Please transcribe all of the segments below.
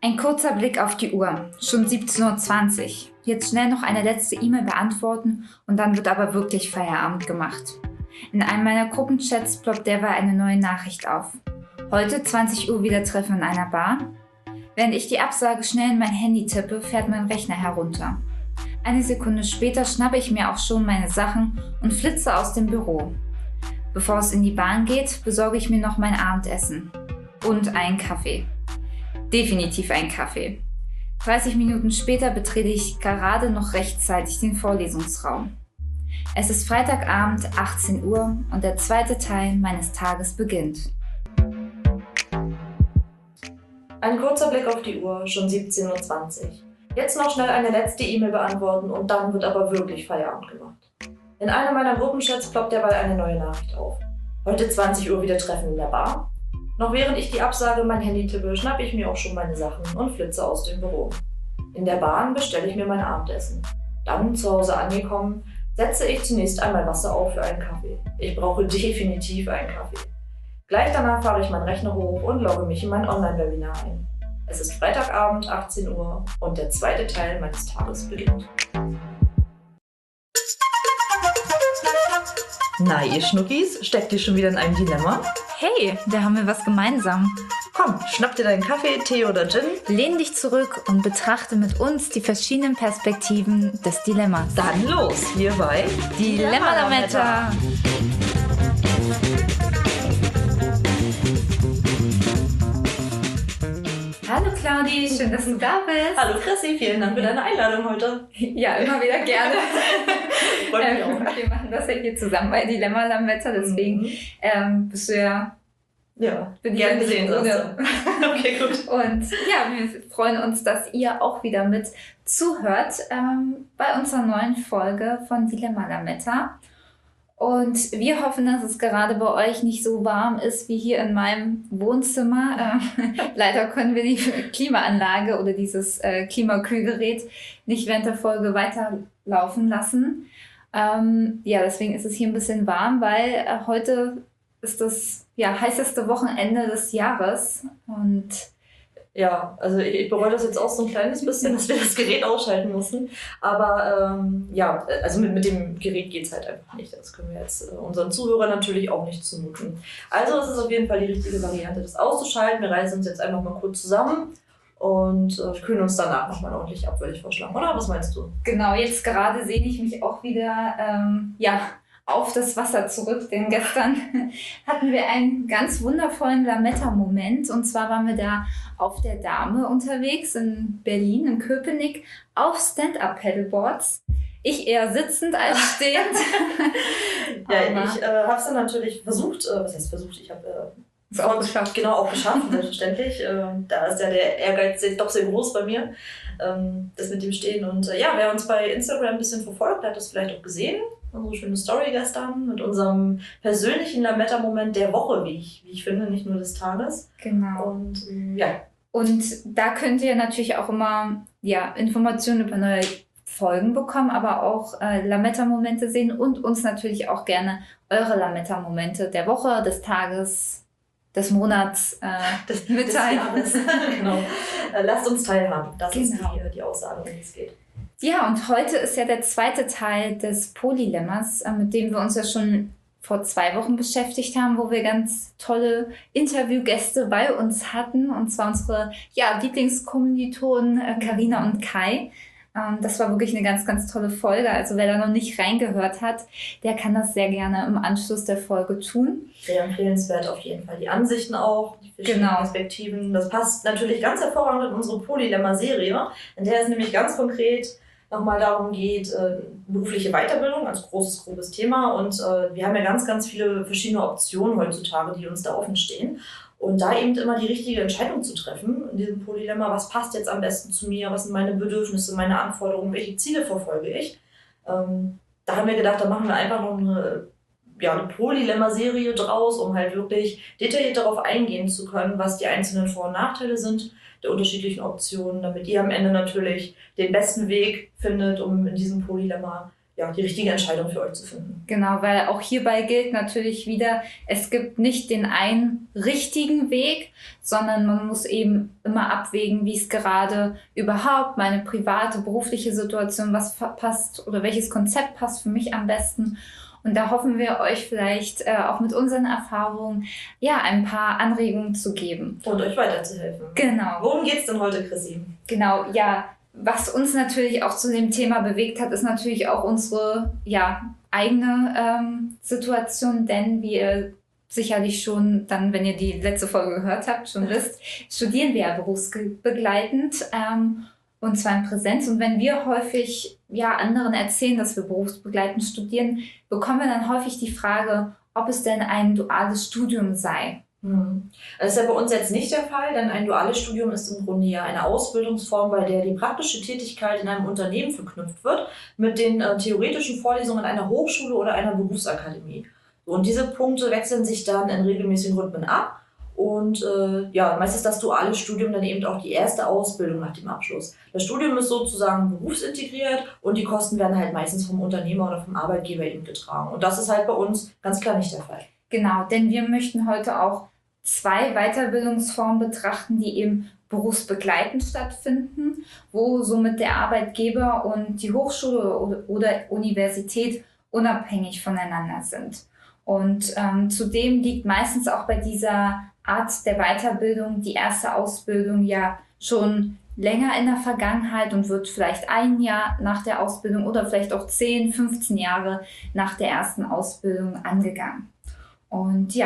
Ein kurzer Blick auf die Uhr. Schon 17:20 Uhr. Jetzt schnell noch eine letzte E-Mail beantworten und dann wird aber wirklich Feierabend gemacht. In einem meiner Gruppenchats ploppt derweil eine neue Nachricht auf. Heute 20 Uhr wieder Treffen in einer Bar. Während ich die Absage schnell in mein Handy tippe, fährt mein Rechner herunter. Eine Sekunde später schnappe ich mir auch schon meine Sachen und flitze aus dem Büro. Bevor es in die Bahn geht, besorge ich mir noch mein Abendessen. Und einen Kaffee. Definitiv einen Kaffee. 30 Minuten später betrete ich gerade noch rechtzeitig den Vorlesungsraum. Es ist Freitagabend, 18 Uhr und der zweite Teil meines Tages beginnt. Ein kurzer Blick auf die Uhr, schon 17:20 Uhr. Jetzt noch schnell eine letzte E-Mail beantworten und dann wird aber wirklich Feierabend gemacht. In einem meiner Gruppenchats ploppt derweil eine neue Nachricht auf. Heute 20 Uhr wieder Treffen in der Bar. Noch während ich die Absage in mein Handy tippe, schnappe ich mir auch schon meine Sachen und flitze aus dem Büro. In der Bahn bestelle ich mir mein Abendessen. Dann, zu Hause angekommen, setze ich zunächst einmal Wasser auf für einen Kaffee. Ich brauche definitiv einen Kaffee. Gleich danach fahre ich meinen Rechner hoch und logge mich in mein Online-Webinar ein. Es ist Freitagabend, 18 Uhr und der zweite Teil meines Tages beginnt. Na, ihr Schnuckis, steckt ihr schon wieder in einem Dilemma? Hey, da haben wir was gemeinsam. Komm, schnapp dir deinen Kaffee, Tee oder Gin. Lehn dich zurück und betrachte mit uns die verschiedenen Perspektiven des Dilemmas. Dann los, hier bei Dilemma-Lametta. Hallo Claudi, schön, dass du da bist. Hallo Chrissy, vielen Dank für deine Einladung heute. Ja, immer wieder gerne. Freut mich auch. Wir machen das ja hier zusammen bei Dilemma-Lametta, deswegen bist du ja... Ja, bin gern ich gesehen. Okay, gut. Und ja, wir freuen uns, dass ihr auch wieder mit zuhört bei unserer neuen Folge von Dilemma-Lametta. Und wir hoffen, dass es gerade bei euch nicht so warm ist wie hier in meinem Wohnzimmer. Leider können wir die Klimaanlage oder dieses Klimakühlgerät nicht während der Folge weiterlaufen lassen. Ja, deswegen ist es hier ein bisschen warm, weil heute ist das heißeste Wochenende des Jahres. Und ja, also ich bereue das jetzt auch so ein kleines bisschen, dass wir das Gerät ausschalten mussten. Aber also mit dem Gerät geht es halt einfach nicht. Das können wir jetzt unseren Zuhörern natürlich auch nicht zumuten. Also es ist auf jeden Fall die richtige Variante, das auszuschalten. Wir reißen uns jetzt einfach mal kurz zusammen und kühlen uns danach nochmal ordentlich ab, würde ich vorschlagen. Oder was meinst du? Genau, jetzt gerade sehne ich mich auch wieder auf das Wasser zurück, denn gestern hatten wir einen ganz wundervollen Lametta-Moment. Und zwar waren wir da auf der Dame unterwegs in Berlin, in Köpenick, auf Stand-Up-Paddleboards. Ich eher sitzend als stehend. Ja, ich habe es dann natürlich versucht, was heißt versucht, ich habe es auch geschafft. Genau, auch geschafft, selbstverständlich. Da ist ja der Ehrgeiz doch sehr groß bei mir, das mit dem Stehen. Und wer uns bei Instagram ein bisschen verfolgt, hat das vielleicht auch gesehen. Unsere schöne Story gestern mit unserem persönlichen Lametta-Moment der Woche, wie ich finde, nicht nur des Tages. Genau. Und Und da könnt ihr natürlich auch immer Informationen über neue Folgen bekommen, aber auch Lametta-Momente sehen und uns natürlich auch gerne eure Lametta-Momente der Woche, des Tages, des Monats mitteilen. Des Jahres. Genau. Lasst uns teilhaben. Das ist Genau. die Aussage, um die es geht. Ja, und heute ist ja der zweite Teil des Polylemmas, mit dem wir uns ja schon vor 2 Wochen beschäftigt haben, wo wir ganz tolle Interviewgäste bei uns hatten, und zwar unsere Lieblingskommilitonen Carina und Kai. Das war wirklich eine ganz, ganz tolle Folge. Also wer da noch nicht reingehört hat, der kann das sehr gerne im Anschluss der Folge tun. Sehr empfehlenswert auf jeden Fall. Die Ansichten auch, die verschiedenen Perspektiven. Das passt natürlich ganz hervorragend in unsere Polylemma-Serie, in der es nämlich ganz konkret nochmal darum geht, berufliche Weiterbildung als großes, grobes Thema. Und wir haben ja ganz, ganz viele verschiedene Optionen heutzutage, die uns da offen stehen. Und da eben immer die richtige Entscheidung zu treffen in diesem Polylemma, was passt jetzt am besten zu mir, was sind meine Bedürfnisse, meine Anforderungen, welche Ziele verfolge ich. Da haben wir gedacht, da machen wir einfach noch eine Polylemma-Serie draus, um halt wirklich detailliert darauf eingehen zu können, was die einzelnen Vor- und Nachteile sind der unterschiedlichen Optionen, damit ihr am Ende natürlich den besten Weg findet, um in diesem Polylemma die richtige Entscheidung für euch zu finden. Genau, weil auch hierbei gilt natürlich wieder, es gibt nicht den einen richtigen Weg, sondern man muss eben immer abwägen, wie es gerade überhaupt meine private, berufliche Situation, was passt oder welches Konzept passt für mich am besten. Und da hoffen wir euch vielleicht auch mit unseren Erfahrungen ein paar Anregungen zu geben. Und euch weiterzuhelfen. Genau. Worum geht's denn heute, Chrissy? Genau, ja. Was uns natürlich auch zu dem Thema bewegt hat, ist natürlich auch unsere eigene Situation, denn wie ihr sicherlich schon dann, wenn ihr die letzte Folge gehört habt, schon wisst, studieren wir ja berufsbegleitend und zwar in Präsenz. Und wenn wir häufig anderen erzählen, dass wir berufsbegleitend studieren, bekommen wir dann häufig die Frage, ob es denn ein duales Studium sei. Das ist ja bei uns jetzt nicht der Fall, denn ein duales Studium ist im Grunde ja eine Ausbildungsform, bei der die praktische Tätigkeit in einem Unternehmen verknüpft wird mit den theoretischen Vorlesungen einer Hochschule oder einer Berufsakademie. Und diese Punkte wechseln sich dann in regelmäßigen Rhythmen ab. Und meist ist das duale Studium dann eben auch die erste Ausbildung nach dem Abschluss. Das Studium ist sozusagen berufsintegriert und die Kosten werden halt meistens vom Unternehmer oder vom Arbeitgeber eben getragen. Und das ist halt bei uns ganz klar nicht der Fall. Genau, denn wir möchten heute auch 2 Weiterbildungsformen betrachten, die eben berufsbegleitend stattfinden, wo somit der Arbeitgeber und die Hochschule oder Universität unabhängig voneinander sind. Und zudem liegt meistens auch bei dieser Art der Weiterbildung die erste Ausbildung ja schon länger in der Vergangenheit und wird vielleicht 1 Jahr nach der Ausbildung oder vielleicht auch 10, 15 Jahre nach der ersten Ausbildung angegangen. Und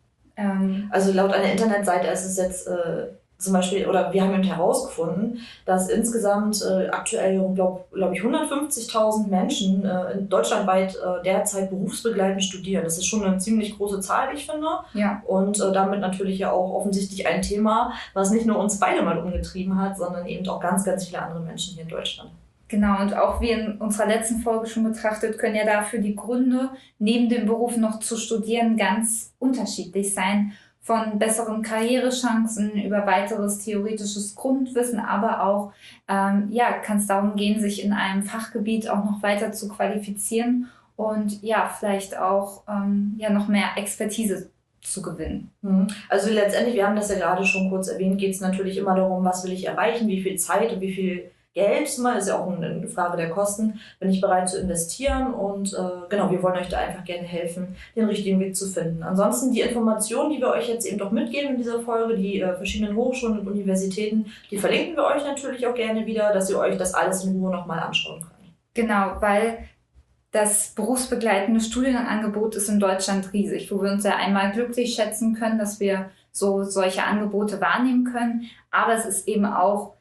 also laut einer Internetseite ist es jetzt zum Beispiel, oder wir haben eben herausgefunden, dass insgesamt aktuell, glaube ich, 150.000 Menschen deutschlandweit derzeit berufsbegleitend studieren. Das ist schon eine ziemlich große Zahl, wie ich finde. Ja. Und damit natürlich ja auch offensichtlich ein Thema, was nicht nur uns beide mal umgetrieben hat, sondern eben auch ganz, ganz viele andere Menschen hier in Deutschland. Genau, und auch wie in unserer letzten Folge schon betrachtet, können ja dafür die Gründe, neben dem Beruf noch zu studieren, ganz unterschiedlich sein. Von besseren Karrierechancen über weiteres theoretisches Grundwissen, aber auch kann es darum gehen, sich in einem Fachgebiet auch noch weiter zu qualifizieren und vielleicht auch noch mehr Expertise zu gewinnen. Also letztendlich, wir haben das ja gerade schon kurz erwähnt, geht es natürlich immer darum, was will ich erreichen, wie viel Zeit und wie viel Geld, ist ja auch eine Frage der Kosten, bin ich bereit zu investieren und wir wollen euch da einfach gerne helfen, den richtigen Weg zu finden. Ansonsten die Informationen, die wir euch jetzt eben doch mitgeben in dieser Folge, die verschiedenen Hochschulen und Universitäten, die verlinken wir euch natürlich auch gerne wieder, dass ihr euch das alles in Ruhe nochmal anschauen könnt. Genau, weil das berufsbegleitende Studienangebot ist in Deutschland riesig, wo wir uns ja einmal glücklich schätzen können, dass wir solche Angebote wahrnehmen können, aber es ist eben auch,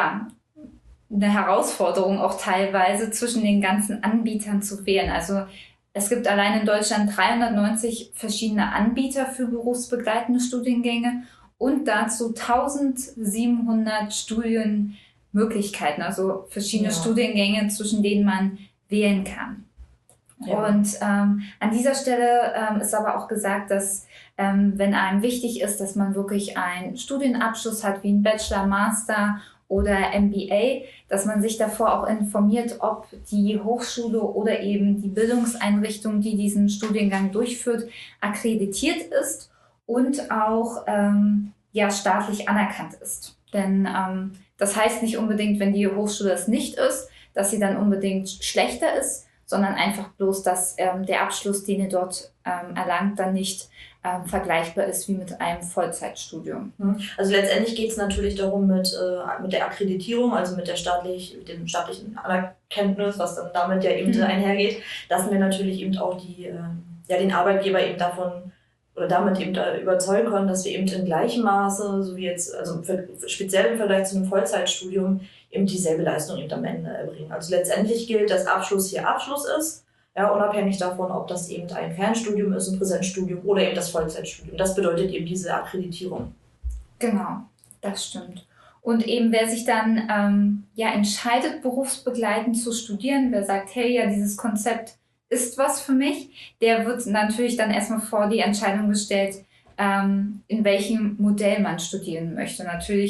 eine Herausforderung auch teilweise zwischen den ganzen Anbietern zu wählen. Also es gibt allein in Deutschland 390 verschiedene Anbieter für berufsbegleitende Studiengänge und dazu 1700 Studienmöglichkeiten, also verschiedene Studiengänge, zwischen denen man wählen kann. Ja. Und an dieser Stelle ist aber auch gesagt, dass wenn einem wichtig ist, dass man wirklich einen Studienabschluss hat, wie ein Bachelor, Master oder MBA, dass man sich davor auch informiert, ob die Hochschule oder eben die Bildungseinrichtung, die diesen Studiengang durchführt, akkreditiert ist und auch staatlich anerkannt ist. Denn das heißt nicht unbedingt, wenn die Hochschule es nicht ist, dass sie dann unbedingt schlechter ist, sondern einfach bloß, dass der Abschluss, den ihr dort erlangt, dann nicht vergleichbar ist wie mit einem Vollzeitstudium. Also letztendlich geht es natürlich darum mit der Akkreditierung, also mit dem staatlichen Anerkenntnis, was dann damit ja eben einhergeht, dass wir natürlich eben auch den Arbeitgeber eben davon oder damit eben da überzeugen können, dass wir eben in gleichem Maße, so wie jetzt, also speziell im Vergleich zu einem Vollzeitstudium, eben dieselbe Leistung eben am Ende erbringen. Also letztendlich gilt, dass Abschluss hier Abschluss ist. Ja, unabhängig davon, ob das eben ein Fernstudium ist, ein Präsenzstudium oder eben das Vollzeitstudium. Das bedeutet eben diese Akkreditierung. Genau, das stimmt. Und eben wer sich dann entscheidet, berufsbegleitend zu studieren, wer sagt, hey, ja, dieses Konzept ist was für mich, der wird natürlich dann erstmal vor die Entscheidung gestellt, in welchem Modell man studieren möchte. Natürlich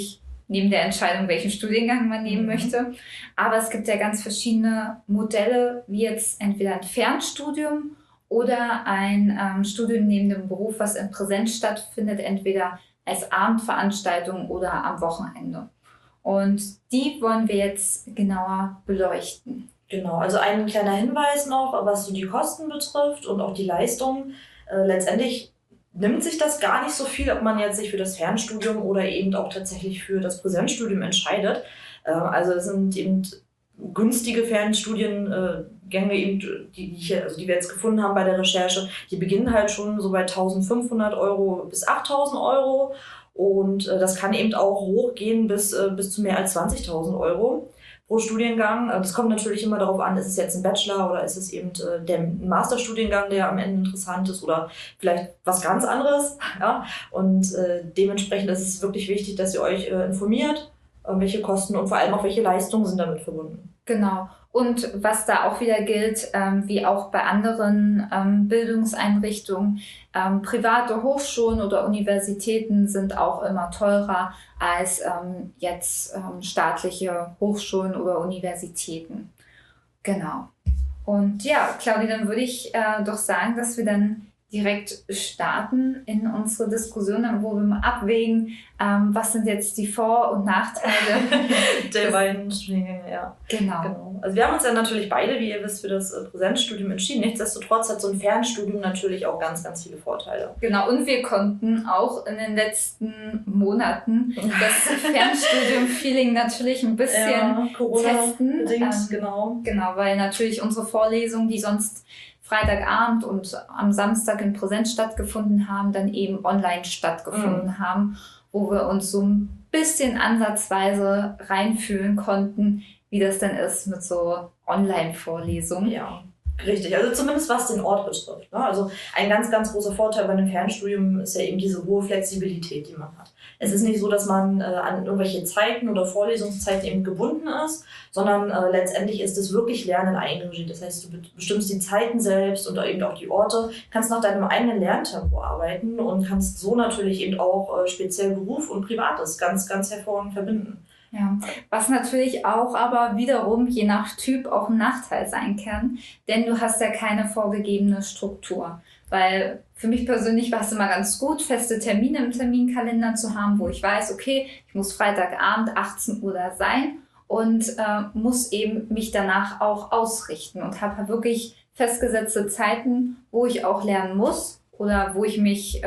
neben der Entscheidung, welchen Studiengang man nehmen möchte. Aber es gibt ja ganz verschiedene Modelle, wie jetzt entweder ein Fernstudium oder ein Studium neben dem Beruf, was in Präsenz stattfindet, entweder als Abendveranstaltung oder am Wochenende. Und die wollen wir jetzt genauer beleuchten. Genau, also ein kleiner Hinweis noch, was so die Kosten betrifft und auch die Leistung. Letztendlich nimmt sich das gar nicht so viel, ob man jetzt sich für das Fernstudium oder eben auch tatsächlich für das Präsenzstudium entscheidet. Also es sind eben günstige Fernstudiengänge, eben, die wir jetzt gefunden haben bei der Recherche. Die beginnen halt schon so bei 1.500 Euro bis 8.000 Euro. Und das kann eben auch hochgehen bis zu mehr als 20.000 Euro pro Studiengang. Das kommt natürlich immer darauf an, ist es jetzt ein Bachelor oder ist es eben der Masterstudiengang, der am Ende interessant ist oder vielleicht was ganz anderes. Ja? Und dementsprechend ist es wirklich wichtig, dass ihr euch informiert, welche Kosten und vor allem auch welche Leistungen sind damit verbunden. Genau. Und was da auch wieder gilt, wie auch bei anderen Bildungseinrichtungen, private Hochschulen oder Universitäten sind auch immer teurer als jetzt staatliche Hochschulen oder Universitäten. Genau. Und ja, Claudia, dann würde ich doch sagen, dass wir dann direkt starten in unsere Diskussion, wo wir mal abwägen, was sind jetzt die Vor- und Nachteile der beiden Studiengänge, ja. Genau. Also wir haben uns ja natürlich beide, wie ihr wisst, für das Präsenzstudium entschieden. Nichtsdestotrotz hat so ein Fernstudium natürlich auch ganz, ganz viele Vorteile. Genau, und wir konnten auch in den letzten Monaten das Fernstudium-Feeling natürlich ein bisschen testen. Genau, weil natürlich unsere Vorlesungen, die sonst Freitagabend und am Samstag in Präsenz stattgefunden haben, dann eben online stattgefunden haben, wo wir uns so ein bisschen ansatzweise reinfühlen konnten, wie das denn ist mit so Online-Vorlesungen. Ja, richtig. Also zumindest was den Ort betrifft. Ne? Also ein ganz, ganz großer Vorteil bei einem Fernstudium ist ja eben diese hohe Flexibilität, die man hat. Es ist nicht so, dass man an irgendwelche Zeiten oder Vorlesungszeiten eben gebunden ist, sondern letztendlich ist es wirklich Lernen Eigenregie. Das heißt, du bestimmst die Zeiten selbst und eben auch die Orte, kannst nach deinem eigenen Lerntempo arbeiten und kannst so natürlich eben auch speziell Beruf und Privates ganz, ganz hervorragend verbinden. Ja, was natürlich auch aber wiederum je nach Typ auch ein Nachteil sein kann, denn du hast ja keine vorgegebene Struktur. Weil für mich persönlich war es immer ganz gut, feste Termine im Terminkalender zu haben, wo ich weiß, okay, ich muss Freitagabend 18 Uhr da sein und muss eben mich danach auch ausrichten und habe wirklich festgesetzte Zeiten, wo ich auch lernen muss oder wo ich mich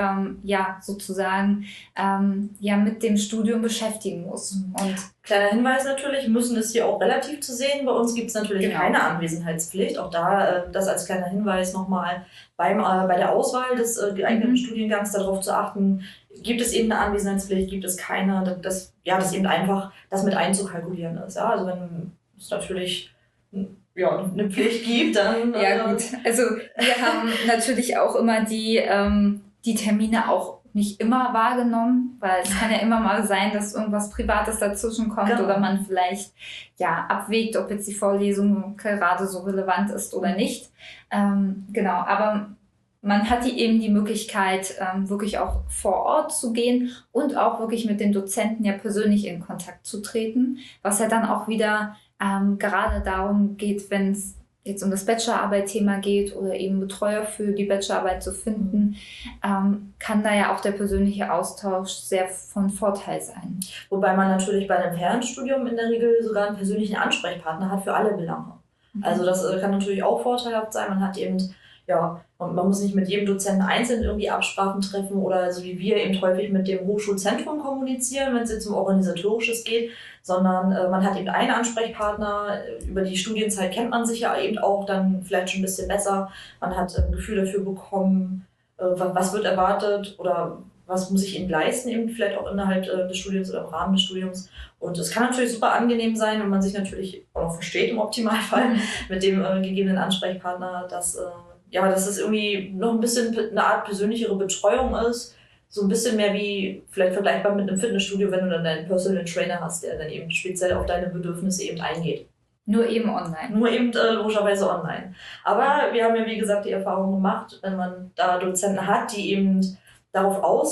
sozusagen mit dem Studium beschäftigen muss. Und kleiner Hinweis natürlich, müssen ist hier auch relativ zu sehen. Bei uns gibt es natürlich keine Anwesenheitspflicht. Auch da das als kleiner Hinweis nochmal bei der Auswahl des geeigneten Studiengangs darauf zu achten, gibt es eben eine Anwesenheitspflicht, gibt es keine, dass eben einfach das mit einzukalkulieren ist. Ja? Also wenn es natürlich eine Pflicht gibt, dann... Ja gut, also wir haben natürlich auch immer die Termine auch nicht immer wahrgenommen, weil es kann ja immer mal sein, dass irgendwas Privates dazwischen kommt oder man vielleicht abwägt, ob jetzt die Vorlesung gerade so relevant ist oder nicht. Aber man hat eben die Möglichkeit, wirklich auch vor Ort zu gehen und auch wirklich mit den Dozenten ja persönlich in Kontakt zu treten, was ja dann auch wieder gerade darum geht, wenn es jetzt um das Bachelorarbeit-Thema geht oder eben Betreuer für die Bachelorarbeit zu finden, kann da ja auch der persönliche Austausch sehr von Vorteil sein. Wobei man natürlich bei einem Fernstudium in der Regel sogar einen persönlichen Ansprechpartner hat für alle Belange. Also das kann natürlich auch vorteilhaft sein. Man hat eben, und man muss nicht mit jedem Dozenten einzeln irgendwie Absprachen treffen oder so wie wir eben häufig mit dem Hochschulzentrum kommunizieren, wenn es jetzt um Organisatorisches geht, sondern man hat eben einen Ansprechpartner. Über die Studienzeit kennt man sich ja eben auch dann vielleicht schon ein bisschen besser. Man hat ein Gefühl dafür bekommen, was wird erwartet oder was muss ich eben leisten, eben vielleicht auch innerhalb des Studiums oder im Rahmen des Studiums. Und es kann natürlich super angenehm sein, wenn man sich natürlich auch noch versteht im Optimalfall mit dem gegebenen Ansprechpartner, dass es irgendwie noch ein bisschen eine Art persönlichere Betreuung ist. So ein bisschen mehr wie vielleicht vergleichbar mit einem Fitnessstudio, wenn du dann deinen Personal Trainer hast, der dann eben speziell auf deine Bedürfnisse eben eingeht. Nur eben online. Nur eben logischerweise online. Aber wir haben ja, wie gesagt, die Erfahrung gemacht, wenn man da Dozenten hat, die eben darauf aus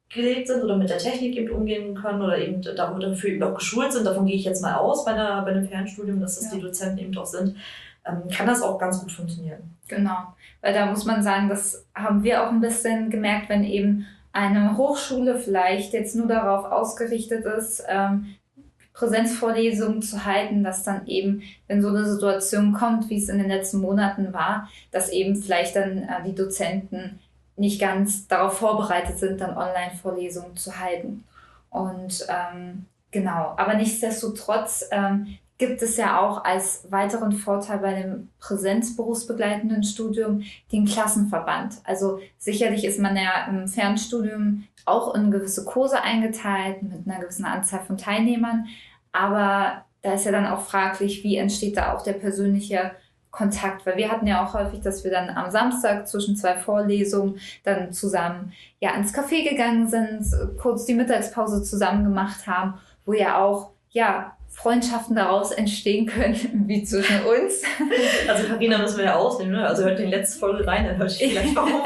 gelegt sind oder mit der Technik eben umgehen können oder eben dafür eben auch geschult sind, davon gehe ich jetzt mal aus bei einem Fernstudium, dass das die Dozenten eben doch sind, kann das auch ganz gut funktionieren. Genau, weil da muss man sagen, das haben wir auch ein bisschen gemerkt, wenn eben eine Hochschule vielleicht jetzt nur darauf ausgerichtet ist, Präsenzvorlesungen zu halten, dass dann eben, wenn so eine Situation kommt, wie es in den letzten Monaten war, dass eben vielleicht dann die Dozenten nicht ganz darauf vorbereitet sind, dann Online-Vorlesungen zu halten. Und genau, aber nichtsdestotrotz gibt es ja auch als weiteren Vorteil bei dem präsenzberufsbegleitenden Studium den Klassenverband. Also sicherlich ist man ja im Fernstudium auch in gewisse Kurse eingeteilt mit einer gewissen Anzahl von Teilnehmern, aber da ist ja dann auch fraglich, wie entsteht da auch der persönliche Kontakt, weil wir hatten ja auch häufig, dass wir dann am Samstag zwischen 2 Vorlesungen dann zusammen ins Café gegangen sind, kurz die Mittagspause zusammen gemacht haben, wo ja auch Freundschaften daraus entstehen können, wie zwischen uns. Also Carina müssen wir ja ausnehmen, ne? Also hört in die letzte Folge rein, dann hört ihr vielleicht warum.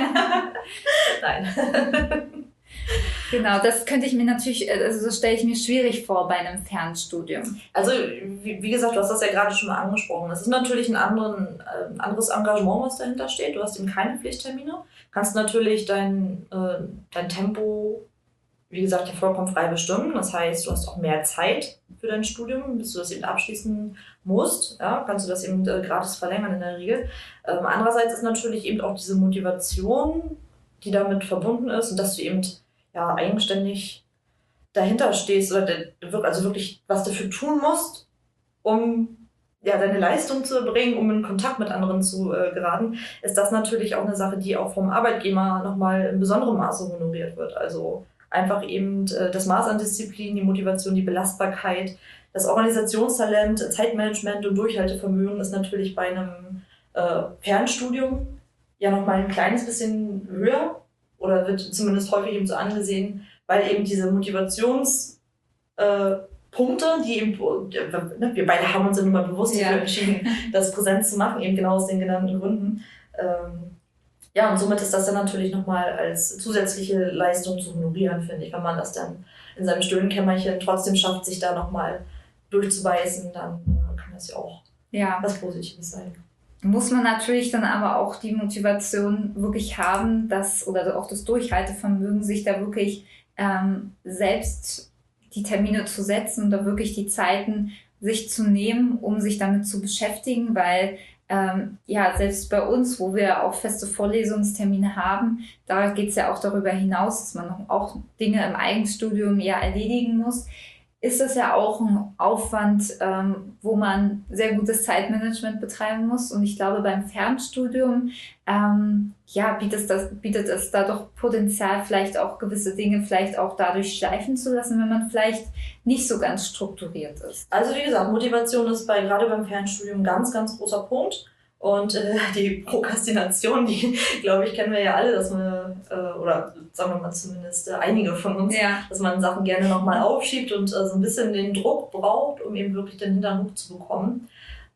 Nein. Genau, das könnte ich mir natürlich, also das stelle ich mir schwierig vor bei einem Fernstudium. Also wie gesagt, du hast das ja gerade schon mal angesprochen. Es ist natürlich ein anderes Engagement, was dahinter steht. Du hast eben keine Pflichttermine. Kannst natürlich dein Tempo, wie gesagt, ja vollkommen frei bestimmen. Das heißt, du hast auch mehr Zeit für dein Studium, bis du das eben abschließen musst. Ja, kannst du das eben gratis verlängern in der Regel. Andererseits ist natürlich eben auch diese Motivation, die damit verbunden ist und dass du eben eigenständig dahinter stehst oder also wirklich was dafür tun musst, um deine Leistung zu erbringen, um in Kontakt mit anderen zu geraten, ist das natürlich auch eine Sache, die auch vom Arbeitgeber nochmal in besonderem Maße honoriert wird. Also einfach eben das Maß an Disziplin, die Motivation, die Belastbarkeit, das Organisationstalent, Zeitmanagement und Durchhaltevermögen ist natürlich bei einem Fernstudium ja nochmal ein kleines bisschen höher oder wird zumindest häufig eben so angesehen, weil eben diese Motivationspunkte, die eben, wir beide haben uns ja nun mal bewusst dafür entschieden, das präsent zu machen, eben genau aus den genannten Gründen. Und somit ist das dann natürlich nochmal als zusätzliche Leistung zu honorieren, finde ich. Wenn man das dann in seinem stillen Kämmerchen trotzdem schafft, sich da nochmal durchzubeißen, dann kann das ja auch was Positives sein. Muss man natürlich dann aber auch die Motivation wirklich haben, oder auch das Durchhaltevermögen, sich da wirklich selbst die Termine zu setzen und da wirklich die Zeiten sich zu nehmen, um sich damit zu beschäftigen, weil selbst bei uns, wo wir auch feste Vorlesungstermine haben, da geht es ja auch darüber hinaus, dass man noch auch Dinge im Eigenstudium erledigen muss, ist das ja auch ein Aufwand, wo man sehr gutes Zeitmanagement betreiben muss. Und ich glaube, beim Fernstudium bietet es da doch Potenzial, vielleicht auch gewisse Dinge vielleicht auch dadurch schleifen zu lassen, wenn man vielleicht nicht so ganz strukturiert ist. Also wie gesagt, Motivation ist gerade beim Fernstudium ein ganz, ganz großer Punkt. Und die Prokrastination, die, glaube ich, kennen wir ja alle, dass man, oder sagen wir mal zumindest einige von uns, dass man Sachen gerne nochmal aufschiebt und so ein bisschen den Druck braucht, um eben wirklich den Hintern hoch zu bekommen.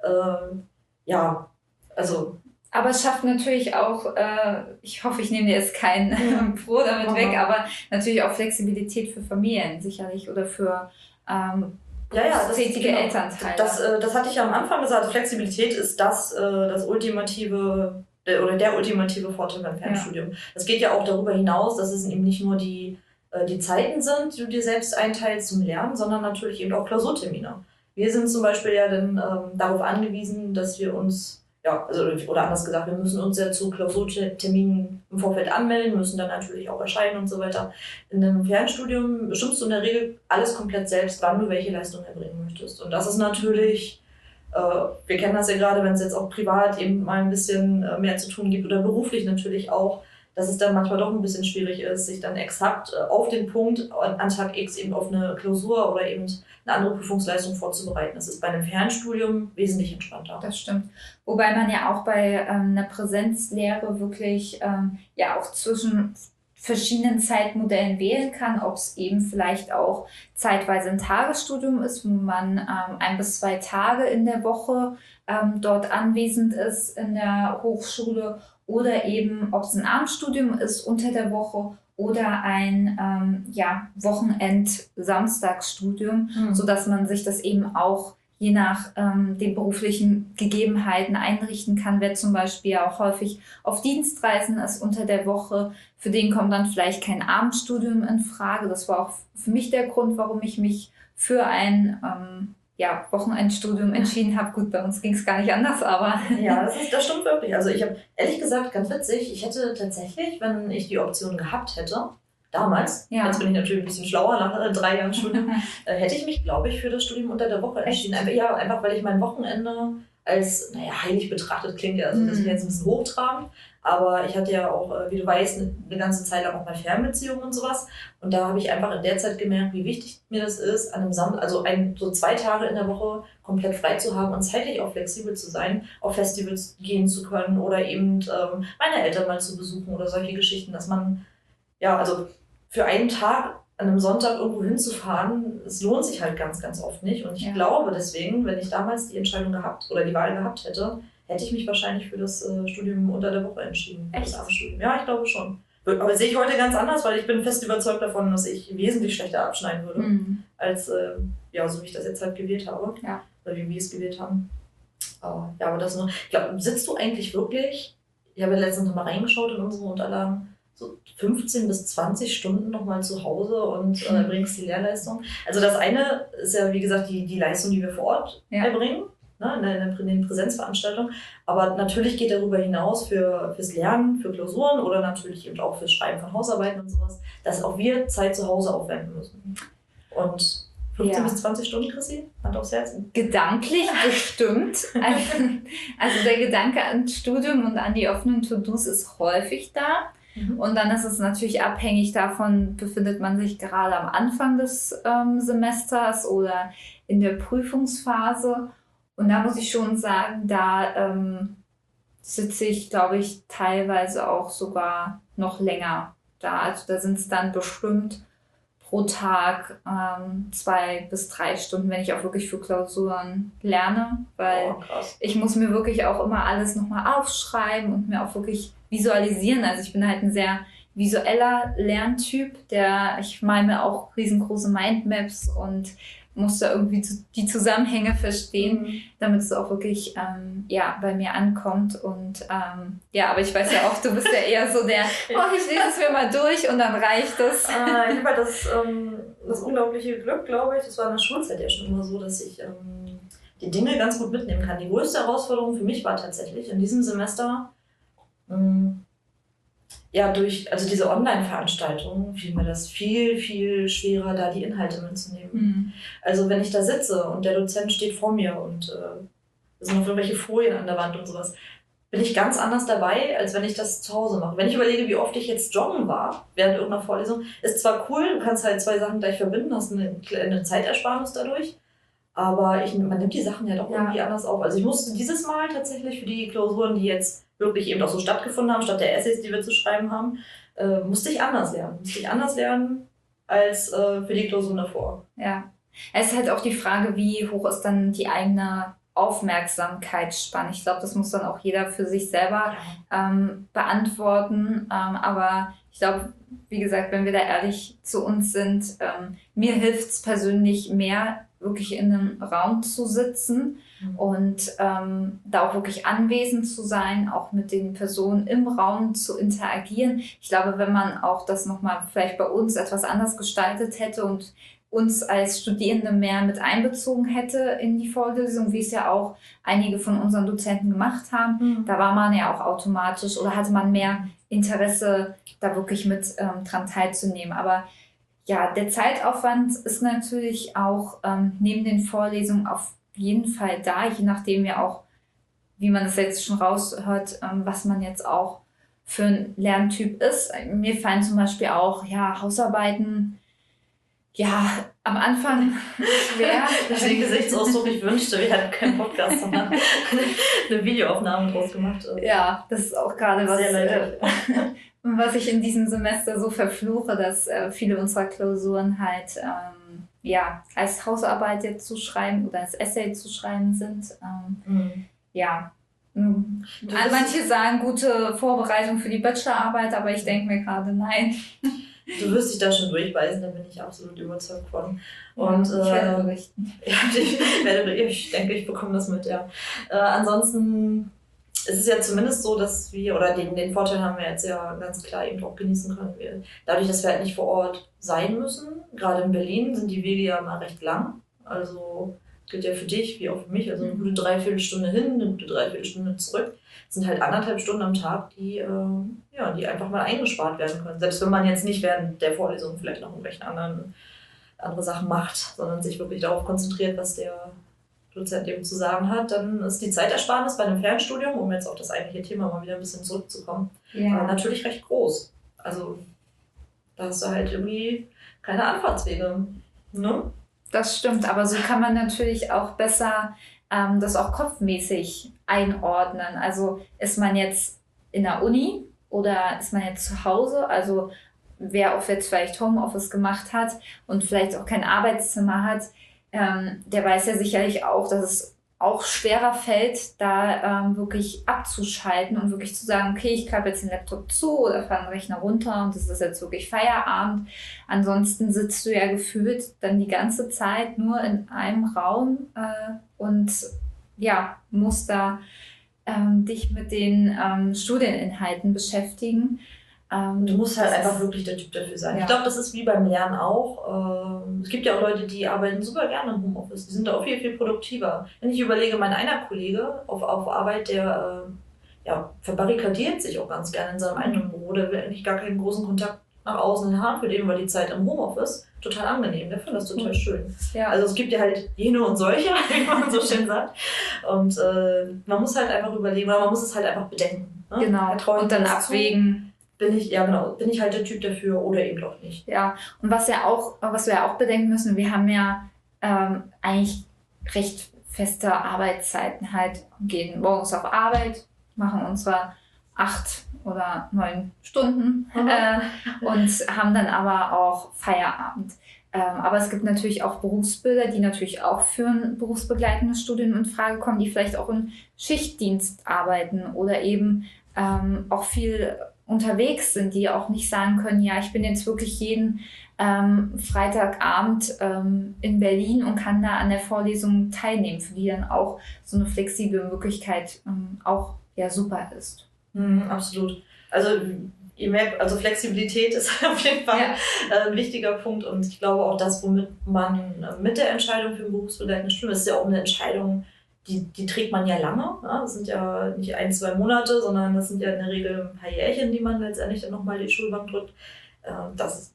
Aber es schafft natürlich auch, ich hoffe, ich nehme dir jetzt kein Pro damit weg, aber natürlich auch Flexibilität für Familien sicherlich oder für tätige Elternteile. Das hatte ich ja am Anfang gesagt, Flexibilität ist der ultimative Vorteil beim Fernstudium. Das geht ja auch darüber hinaus, dass es eben nicht nur die Zeiten sind, die du dir selbst einteilst zum Lernen, sondern natürlich eben auch Klausurtermine. Wir sind zum Beispiel ja dann darauf angewiesen, dass wir uns oder anders gesagt, wir müssen uns ja zu Klausurterminen im Vorfeld anmelden, müssen dann natürlich auch erscheinen und so weiter. In einem Fernstudium bestimmst du in der Regel alles komplett selbst, wann du welche Leistung erbringen möchtest. Und das ist natürlich, wir kennen das ja gerade, wenn es jetzt auch privat eben mal ein bisschen mehr zu tun gibt oder beruflich natürlich auch, dass es dann manchmal doch ein bisschen schwierig ist, sich dann exakt auf den Punkt an Tag X eben auf eine Klausur oder eben eine andere Prüfungsleistung vorzubereiten. Das ist bei einem Fernstudium wesentlich entspannter. Das stimmt. Wobei man ja auch bei einer Präsenzlehre wirklich auch zwischen verschiedenen Zeitmodellen wählen kann, ob es eben vielleicht auch zeitweise ein Tagesstudium ist, wo man 1 bis 2 Tage in der Woche dort anwesend ist in der Hochschule, oder eben, ob es ein Abendstudium ist unter der Woche oder ein Wochenend-Samstagsstudium, sodass man sich das eben auch je nach den beruflichen Gegebenheiten einrichten kann. Wer zum Beispiel auch häufig auf Dienstreisen ist unter der Woche, für den kommt dann vielleicht kein Abendstudium in Frage. Das war auch für mich der Grund, warum ich mich für ein Wochenendstudium entschieden habe. Gut, bei uns ging es gar nicht anders, aber... Ja, das stimmt wirklich. Also ich habe, ehrlich gesagt, ganz witzig, ich hätte tatsächlich, wenn ich die Option gehabt hätte, damals, jetzt bin ich natürlich ein bisschen schlauer nach 3 Jahren Studium, hätte ich mich, glaube ich, für das Studium unter der Woche entschieden. Einfach weil ich mein Wochenende als, heilig betrachtet klingt, also das ist jetzt ein bisschen hochtrabend, aber ich hatte ja auch, wie du weißt, eine ganze Zeit lang auch mal Fernbeziehungen und sowas, und da habe ich einfach in der Zeit gemerkt, wie wichtig mir das ist, an einem so 2 Tage in der Woche komplett frei zu haben und zeitlich auch flexibel zu sein, auf Festivals gehen zu können oder eben meine Eltern mal zu besuchen oder solche Geschichten, dass man, also für einen Tag an einem Sonntag irgendwo hinzufahren, es lohnt sich halt ganz, ganz oft nicht. Und ich glaube deswegen, wenn ich damals die Entscheidung gehabt oder die Wahl gehabt hätte, hätte ich mich wahrscheinlich für das Studium unter der Woche entschieden. Echt? Das Abendstudium. Ja, ich glaube schon. Aber das sehe ich heute ganz anders, weil ich bin fest überzeugt davon, dass ich wesentlich schlechter abschneiden würde, als so wie ich das jetzt halt gewählt habe. Ja. Oder wie wir es gewählt haben. Aber das noch. Ich glaube, sitzt du eigentlich wirklich, ich habe ja letztens noch mal reingeschaut in unsere Unterlagen, so 15 bis 20 Stunden nochmal zu Hause und bringst die Lehrleistung. Also das eine ist ja, wie gesagt, die Leistung, die wir vor Ort erbringen, ne, in den Präsenzveranstaltungen. Aber natürlich geht darüber hinaus fürs Lernen, für Klausuren oder natürlich eben auch fürs Schreiben von Hausarbeiten und sowas, dass auch wir Zeit zu Hause aufwenden müssen. Und 15 bis 20 Stunden, Chrissy? Hand aufs Herz? Gedanklich bestimmt. Also der Gedanke an Studium und an die offenen To-Dos ist häufig da. Und dann ist es natürlich abhängig davon, befindet man sich gerade am Anfang des Semesters oder in der Prüfungsphase. Und da muss ich schon sagen, da sitze ich, glaube ich, teilweise auch sogar noch länger da. Also da sind es dann bestimmt pro Tag 2 bis 3 Stunden, wenn ich auch wirklich für Klausuren lerne. Weil ich muss mir wirklich auch immer alles nochmal aufschreiben und mir auch wirklich visualisieren. Also ich bin halt ein sehr visueller Lerntyp, ich male mir auch riesengroße Mindmaps und muss da irgendwie die Zusammenhänge verstehen, damit es auch wirklich bei mir ankommt. Und aber ich weiß ja auch, du bist ja eher so der, ich lese es mir mal durch und dann reicht es. Ich habe halt das unglaubliche Glück, glaube ich, das war in der Schulzeit ja schon immer so, dass ich die Dinge ganz gut mitnehmen kann. Die größte Herausforderung für mich war tatsächlich in diesem Semester, durch diese Online-Veranstaltungen fiel mir das viel, viel schwerer, da die Inhalte mitzunehmen. Also wenn ich da sitze und der Dozent steht vor mir und es sind noch irgendwelche Folien an der Wand und sowas, bin ich ganz anders dabei, als wenn ich das zu Hause mache. Wenn ich überlege, wie oft ich jetzt joggen war während irgendeiner Vorlesung, ist zwar cool, du kannst halt 2 Sachen gleich verbinden, hast eine Zeitersparnis dadurch, aber man nimmt die Sachen ja doch irgendwie anders auf. Also ich musste dieses Mal tatsächlich für die Klausuren, die jetzt wirklich eben auch so stattgefunden haben, statt der Essays, die wir zu schreiben haben, musste ich anders lernen als für die Klausuren davor. Ja, es ist halt auch die Frage, wie hoch ist dann die eigene Aufmerksamkeitsspanne. Ich glaube, das muss dann auch jeder für sich selber beantworten. Aber ich glaube, wie gesagt, wenn wir da ehrlich zu uns sind, mir hilft es persönlich mehr, wirklich in einem Raum zu sitzen und da auch wirklich anwesend zu sein, auch mit den Personen im Raum zu interagieren. Ich glaube, wenn man auch das nochmal vielleicht bei uns etwas anders gestaltet hätte und uns als Studierende mehr mit einbezogen hätte in die Vorlesung, wie es ja auch einige von unseren Dozenten gemacht haben, da war man ja auch automatisch oder hatte man mehr Interesse, da wirklich mit dran teilzunehmen. Aber ja, der Zeitaufwand ist natürlich auch neben den Vorlesungen auf jeden Fall da, je nachdem ja auch, wie man es jetzt schon raushört, was man jetzt auch für ein Lerntyp ist. Mir fallen zum Beispiel auch Hausarbeiten am Anfang schwer. Das ist den Gesichtsausdruck, ich wünschte, wir hätten keinen Podcast, sondern eine Videoaufnahme draus gemacht. Ja, das ist auch gerade was ich in diesem Semester so verfluche, dass viele unserer Klausuren halt als Hausarbeit jetzt zu schreiben oder als Essay zu schreiben sind. Manche sagen gute Vorbereitung für die Bachelorarbeit, aber ich denke mir gerade, nein. Du wirst dich da schon durchbeißen, da bin ich absolut überzeugt von. Und ich werde berichten. ich denke, ich bekomme das mit, ja. Ansonsten ist es ja zumindest so, dass wir, oder den Vorteil haben wir jetzt ja ganz klar eben auch genießen können. Dadurch, dass wir halt nicht vor Ort sein müssen, gerade in Berlin sind die Wege ja mal recht lang. Also gilt ja für dich wie auch für mich, also eine gute Dreiviertelstunde hin, eine gute Dreiviertelstunde zurück. Das sind halt 1,5 Stunden am Tag, die einfach mal eingespart werden können. Selbst wenn man jetzt nicht während der Vorlesung vielleicht noch irgendwelche andere Sachen macht, sondern sich wirklich darauf konzentriert, was der Dozent eben zu sagen hat, dann ist die Zeitersparnis bei einem Fernstudium, um jetzt auf das eigentliche Thema mal wieder ein bisschen zurückzukommen, natürlich recht groß. Also da hast du halt irgendwie keine Anfahrtswege. Ne? Das stimmt, aber so kann man natürlich auch besser das auch kopfmäßig einordnen. Also ist man jetzt in der Uni oder ist man jetzt zu Hause? Also wer auch jetzt vielleicht Homeoffice gemacht hat und vielleicht auch kein Arbeitszimmer hat, der weiß ja sicherlich auch, dass es auch schwerer fällt, da wirklich abzuschalten und wirklich zu sagen, okay, ich klappe jetzt den Laptop zu oder fahre den Rechner runter und das ist jetzt wirklich Feierabend. Ansonsten sitzt du ja gefühlt dann die ganze Zeit nur in einem Raum und ja, musst da dich mit den Studieninhalten beschäftigen. Du musst halt einfach wirklich der Typ dafür sein. Ja. Ich glaube, das ist wie beim Lernen auch. Es gibt ja auch Leute, die arbeiten super gerne im Homeoffice. Die sind da auch viel, viel produktiver. Wenn ich überlege, mein einer Kollege auf Arbeit, der verbarrikadiert sich auch ganz gerne in seinem eigenen Büro. Der will eigentlich gar keinen großen Kontakt nach außen haben. Für den war die Zeit im Homeoffice total angenehm. Der findet das total schön. Ja. Also es gibt ja halt jene und solche, wie man so schön sagt. Und man muss halt einfach überlegen, oder man muss es halt einfach bedenken. Ne? Genau, und dann abwägen. Bin ich halt der Typ dafür oder eben doch nicht. Ja, und was wir ja auch bedenken müssen, wir haben ja eigentlich recht feste Arbeitszeiten halt, gehen morgens auf Arbeit, machen unsere 8 oder 9 Stunden und haben dann aber auch Feierabend. Aber es gibt natürlich auch Berufsbilder, die natürlich auch für ein berufsbegleitendes Studium in Frage kommen, die vielleicht auch im Schichtdienst arbeiten oder eben auch viel unterwegs sind, die auch nicht sagen können, ja, ich bin jetzt wirklich jeden Freitagabend in Berlin und kann da an der Vorlesung teilnehmen, für die dann auch so eine flexible Möglichkeit auch ja super ist. Absolut. Also ihr merkt, also Flexibilität ist auf jeden Fall ein wichtiger Punkt und ich glaube auch das, womit man mit der Entscheidung für ein berufsbegleitendes Studium, das ist ja auch eine Entscheidung, die trägt man ja lange. Ja? Das sind ja nicht 1-2 Monate, sondern das sind ja in der Regel ein paar Jährchen, die man letztendlich dann nochmal die Schulbank drückt. Das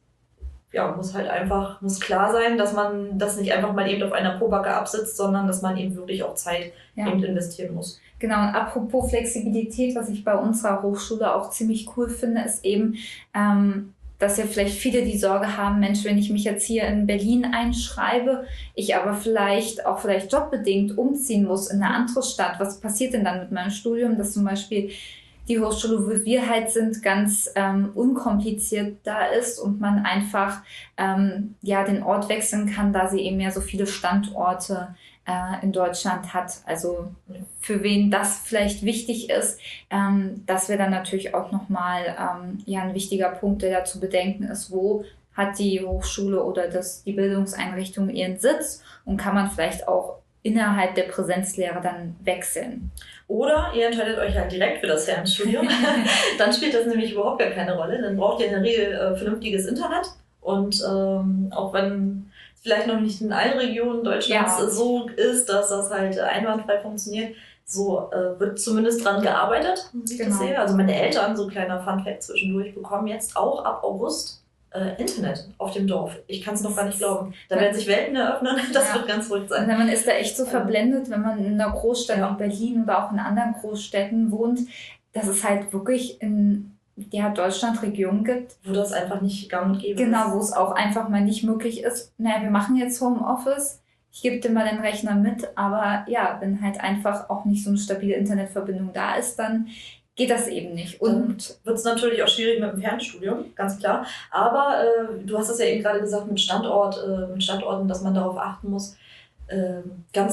muss klar sein, dass man das nicht einfach mal eben auf einer Pobacke absitzt, sondern dass man eben wirklich auch Zeit eben investieren muss. Genau, und apropos Flexibilität, was ich bei unserer Hochschule auch ziemlich cool finde, ist eben, dass ja vielleicht viele die Sorge haben, Mensch, wenn ich mich jetzt hier in Berlin einschreibe, ich aber vielleicht jobbedingt umziehen muss in eine andere Stadt. Was passiert denn dann mit meinem Studium, dass zum Beispiel die Hochschule, wo wir halt sind, ganz unkompliziert da ist und man einfach den Ort wechseln kann, da sie eben ja so viele Standorte in Deutschland hat. Also für wen das vielleicht wichtig ist, das wäre dann natürlich auch nochmal ein wichtiger Punkt, der da zu bedenken ist, wo hat die Hochschule oder die Bildungseinrichtung ihren Sitz und kann man vielleicht auch innerhalb der Präsenzlehre dann wechseln. Oder ihr entscheidet euch halt direkt für das Fernstudium. Dann spielt das nämlich überhaupt gar keine Rolle. Dann braucht ihr in der Regel vernünftiges Internet. Und auch wenn es vielleicht noch nicht in allen Regionen Deutschlands so ist, dass das halt einwandfrei funktioniert, so wird zumindest dran gearbeitet, wie ich das sehe. Also meine Eltern, so kleiner Funfact zwischendurch, bekommen jetzt auch ab August Internet auf dem Dorf. Ich kann es noch gar nicht glauben. Da werden sich Welten eröffnen, das wird ganz verrückt sein. Man ist da echt so verblendet, wenn man in einer Großstadt wie Berlin oder auch in anderen Großstädten wohnt, dass es halt wirklich in Deutschland Regionen gibt, wo das einfach nicht gang und gäbe ist. Genau, wo es auch einfach mal nicht möglich ist. Naja, wir machen jetzt Homeoffice, ich gebe dir mal den Rechner mit, aber ja, wenn halt einfach auch nicht so eine stabile Internetverbindung da ist, dann geht das eben nicht. Und wird es natürlich auch schwierig mit dem Fernstudium, ganz klar. Aber du hast es ja eben gerade gesagt mit Standorten, dass man darauf achten muss. Ganz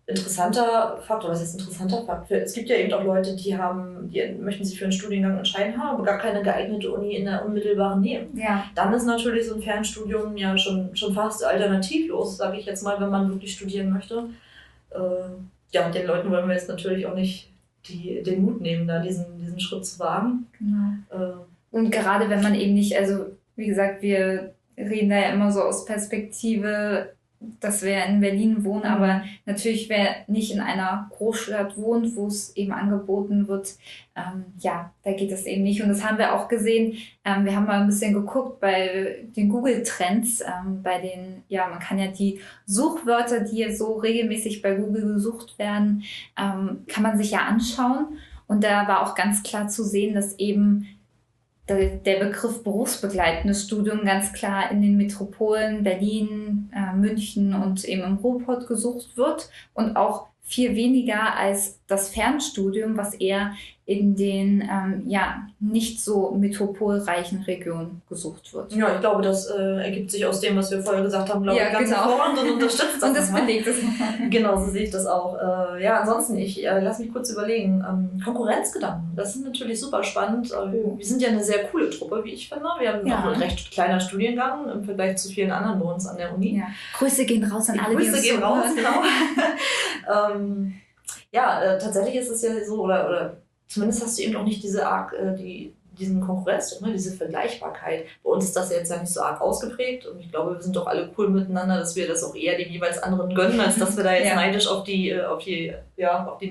interessanter Faktor, was ist interessanter Faktor? Es gibt ja eben auch Leute, die möchten sich für einen Studiengang entscheiden, haben aber gar keine geeignete Uni in der unmittelbaren Nähe. Ja. Dann ist natürlich so ein Fernstudium ja schon fast alternativlos, sage ich jetzt mal, wenn man wirklich studieren möchte. Ja, den Leuten wollen wir jetzt natürlich auch nicht den Mut nehmen, da diesen Schritt zu wagen. Genau. Und gerade wenn man eben nicht, also wie gesagt, wir reden da ja immer so aus Perspektive, dass wir in Berlin wohnen, aber natürlich, wer nicht in einer Großstadt wohnt, wo es eben angeboten wird, da geht das eben nicht. Und das haben wir auch gesehen. Wir haben mal ein bisschen geguckt bei den Google-Trends, man kann ja die Suchwörter, die so regelmäßig bei Google gesucht werden, kann man sich ja anschauen. Und da war auch ganz klar zu sehen, dass eben der Begriff berufsbegleitendes Studium ganz klar in den Metropolen Berlin, München und eben im Ruhrpott gesucht wird und auch viel weniger als das Fernstudium, was eher in den nicht so metropolreichen Regionen gesucht wird. Ja, ich glaube, das ergibt sich aus dem, was wir vorher gesagt haben, glaube ich, ganz hervorragend und unterstützt das. Und das belegt es. Genau, so sehe ich das auch. Ansonsten, lass mich kurz überlegen. Konkurrenzgedanken, das ist natürlich super spannend. Wir sind ja eine sehr coole Truppe, wie ich finde. Wir haben noch einen recht kleiner Studiengang im Vergleich zu vielen anderen bei uns an der Uni. Ja. Grüße gehen raus an alle, die Grüße gehen raus, genau. Tatsächlich ist es ja so, oder zumindest hast du eben auch nicht diesen Konkurrenzdruck, diese Vergleichbarkeit. Bei uns ist das jetzt ja nicht so arg ausgeprägt und ich glaube, wir sind doch alle cool miteinander, dass wir das auch eher dem jeweils anderen gönnen, als dass wir da jetzt neidisch auf den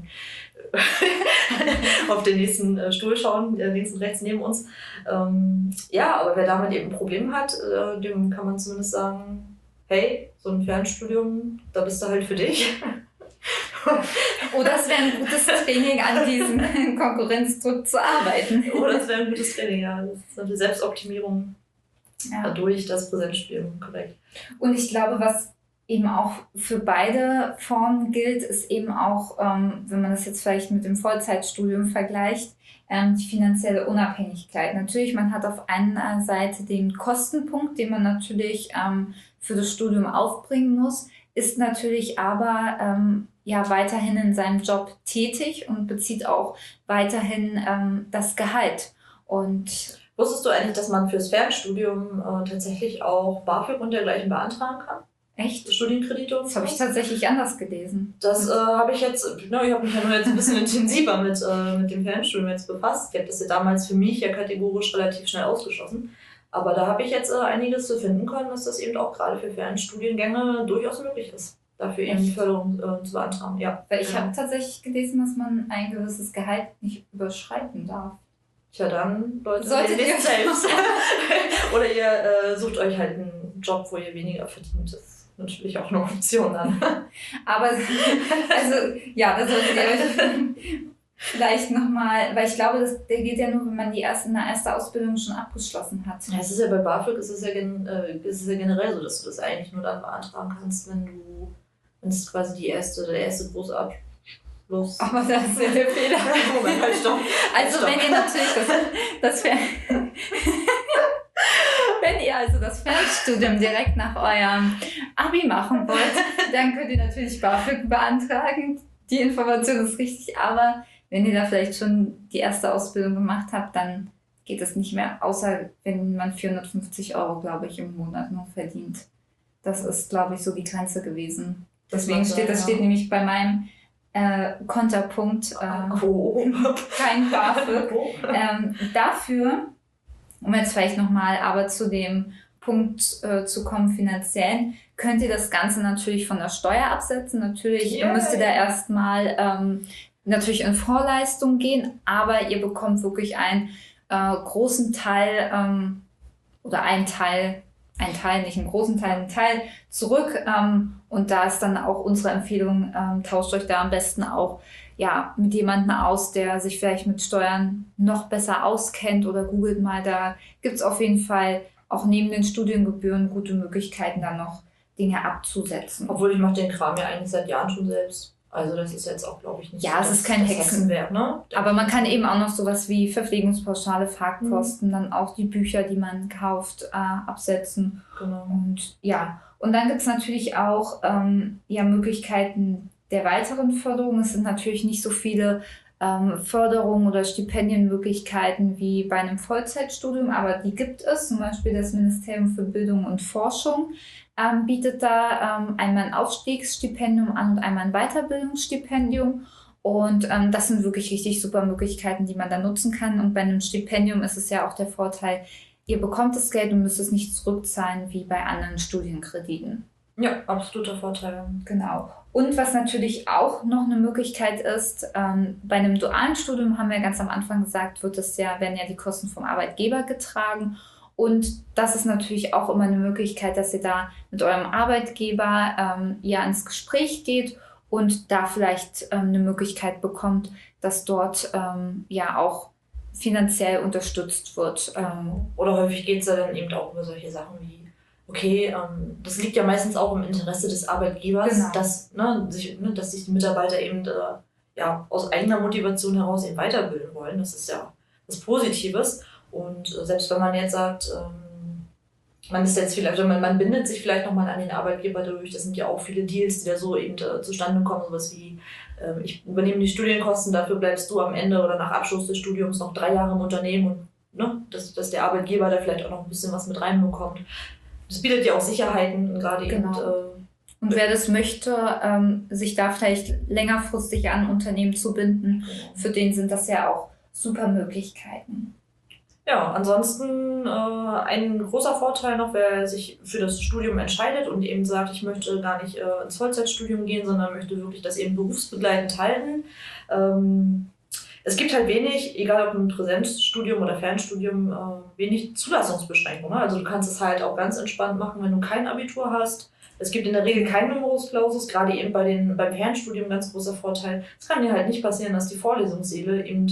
nächsten Stuhl schauen, links und rechts neben uns. Aber wer damit eben ein Problem hat, dem kann man zumindest sagen, hey, so ein Fernstudium, da bist du halt für dich. Oder es wäre ein gutes Training, an diesem Konkurrenzdruck zu arbeiten. Oder es wäre ein gutes Training, ja. Das ist eine Selbstoptimierung durch das Präsenzstudium, korrekt. Und ich glaube, was eben auch für beide Formen gilt, ist eben auch, wenn man das jetzt vielleicht mit dem Vollzeitstudium vergleicht, die finanzielle Unabhängigkeit. Natürlich, man hat auf einer Seite den Kostenpunkt, den man natürlich für das Studium aufbringen muss, ist natürlich aber weiterhin in seinem Job tätig und bezieht auch weiterhin das Gehalt. Und wusstest du eigentlich, dass man fürs Fernstudium tatsächlich auch BAföG und dergleichen beantragen kann? Echt? Studienkredite? Das habe ich tatsächlich anders gelesen. Das habe ich jetzt, ich habe mich ja nur jetzt ein bisschen intensiver mit dem Fernstudium jetzt befasst. Ich habe das ja damals für mich ja kategorisch relativ schnell ausgeschlossen. Aber da habe ich jetzt einiges zu finden können, dass das eben auch gerade für Fernstudiengänge durchaus möglich ist, dafür eben die Förderung zu beantragen. Ja. Weil ich habe tatsächlich gelesen, dass man ein gewisses Gehalt nicht überschreiten darf. Tja, dann, Leute, solltet ihr selbst. Oder ihr sucht euch halt einen Job, wo ihr weniger verdient. Das ist natürlich auch eine Option dann. Aber, da solltet ihr euch vielleicht nochmal, weil ich glaube, der geht ja nur, wenn man eine erste Ausbildung schon abgeschlossen hat. Ja, es ist ja bei BAföG ist es ja generell so, dass du das eigentlich nur dann beantragen kannst, wenn es quasi der erste große Abschluss. Aber das ist ja der Fehler. Moment, halt, stopp. Also wenn ihr natürlich wenn ihr also das Fernstudium direkt nach eurem Abi machen wollt, dann könnt ihr natürlich BAföG beantragen. Die Information ist richtig, aber wenn ihr da vielleicht schon die erste Ausbildung gemacht habt, dann geht es nicht mehr, außer wenn man 450 €, glaube ich, im Monat nur verdient. Das ist, glaube ich, so die Grenze gewesen. Deswegen steht nämlich bei meinem Konterpunkt kein BAföG. Dafür, um jetzt vielleicht nochmal aber zu dem Punkt zu kommen, finanziell, könnt ihr das Ganze natürlich von der Steuer absetzen. Natürlich müsst ihr da erstmal natürlich in Vorleistung gehen, aber ihr bekommt wirklich einen großen Teil einen Teil zurück. Und da ist dann auch unsere Empfehlung, tauscht euch da am besten auch mit jemandem aus, der sich vielleicht mit Steuern noch besser auskennt, oder googelt mal. Da gibt es auf jeden Fall auch neben den Studiengebühren gute Möglichkeiten, dann noch Dinge abzusetzen. Obwohl, ich mache den Kram ja eigentlich seit Jahren schon selbst. Also das ist jetzt auch, glaube ich, nicht es ist kein Hexenwerk, ne? Aber man kann eben auch noch sowas wie Verpflegungspauschale, Fahrtkosten, dann auch die Bücher, die man kauft, absetzen. Genau. Und dann gibt es natürlich auch Möglichkeiten der weiteren Förderung. Es sind natürlich nicht so viele Förderungen oder Stipendienmöglichkeiten wie bei einem Vollzeitstudium, aber die gibt es. Zum Beispiel das Ministerium für Bildung und Forschung bietet da einmal ein Aufstiegsstipendium an und einmal ein Weiterbildungsstipendium. Und das sind wirklich richtig super Möglichkeiten, die man da nutzen kann. Und bei einem Stipendium ist es ja auch der Vorteil, ihr bekommt das Geld und müsst es nicht zurückzahlen wie bei anderen Studienkrediten. Ja, absoluter Vorteil. Genau. Und was natürlich auch noch eine Möglichkeit ist, bei einem dualen Studium haben wir ganz am Anfang gesagt, werden ja die Kosten vom Arbeitgeber getragen. Und das ist natürlich auch immer eine Möglichkeit, dass ihr da mit eurem Arbeitgeber ins Gespräch geht und da vielleicht eine Möglichkeit bekommt, dass dort auch finanziell unterstützt wird. Oder häufig geht es ja dann eben auch über solche Sachen wie, okay, das liegt ja meistens auch im Interesse des Arbeitgebers, Genau. dass sich die Mitarbeiter eben aus eigener Motivation heraus eben weiterbilden wollen. Das ist ja was Positives. Und selbst wenn man jetzt sagt, man bindet sich vielleicht nochmal an den Arbeitgeber dadurch, das sind ja auch viele Deals, die da so eben zustande kommen, sowas wie, ich übernehme die Studienkosten, dafür bleibst du am Ende oder nach Abschluss des Studiums noch 3 Jahre im Unternehmen und dass der Arbeitgeber da vielleicht auch noch ein bisschen was mit reinbekommt. Das bietet ja auch Sicherheiten, gerade Genau. eben. Und wer das möchte, sich da vielleicht längerfristig an Unternehmen zu binden, für den sind das ja auch super Möglichkeiten. Ja, ansonsten ein großer Vorteil noch, wer sich für das Studium entscheidet und eben sagt, ich möchte gar nicht ins Vollzeitstudium gehen, sondern möchte wirklich das eben berufsbegleitend halten. Es gibt halt wenig, egal ob ein Präsenzstudium oder Fernstudium, wenig Zulassungsbeschränkungen. Also du kannst es halt auch ganz entspannt machen, wenn du kein Abitur hast. Es gibt in der Regel kein Numerus Clausus, gerade eben beim Fernstudium ganz großer Vorteil. Es kann dir halt nicht passieren, dass die Vorlesungssäle eben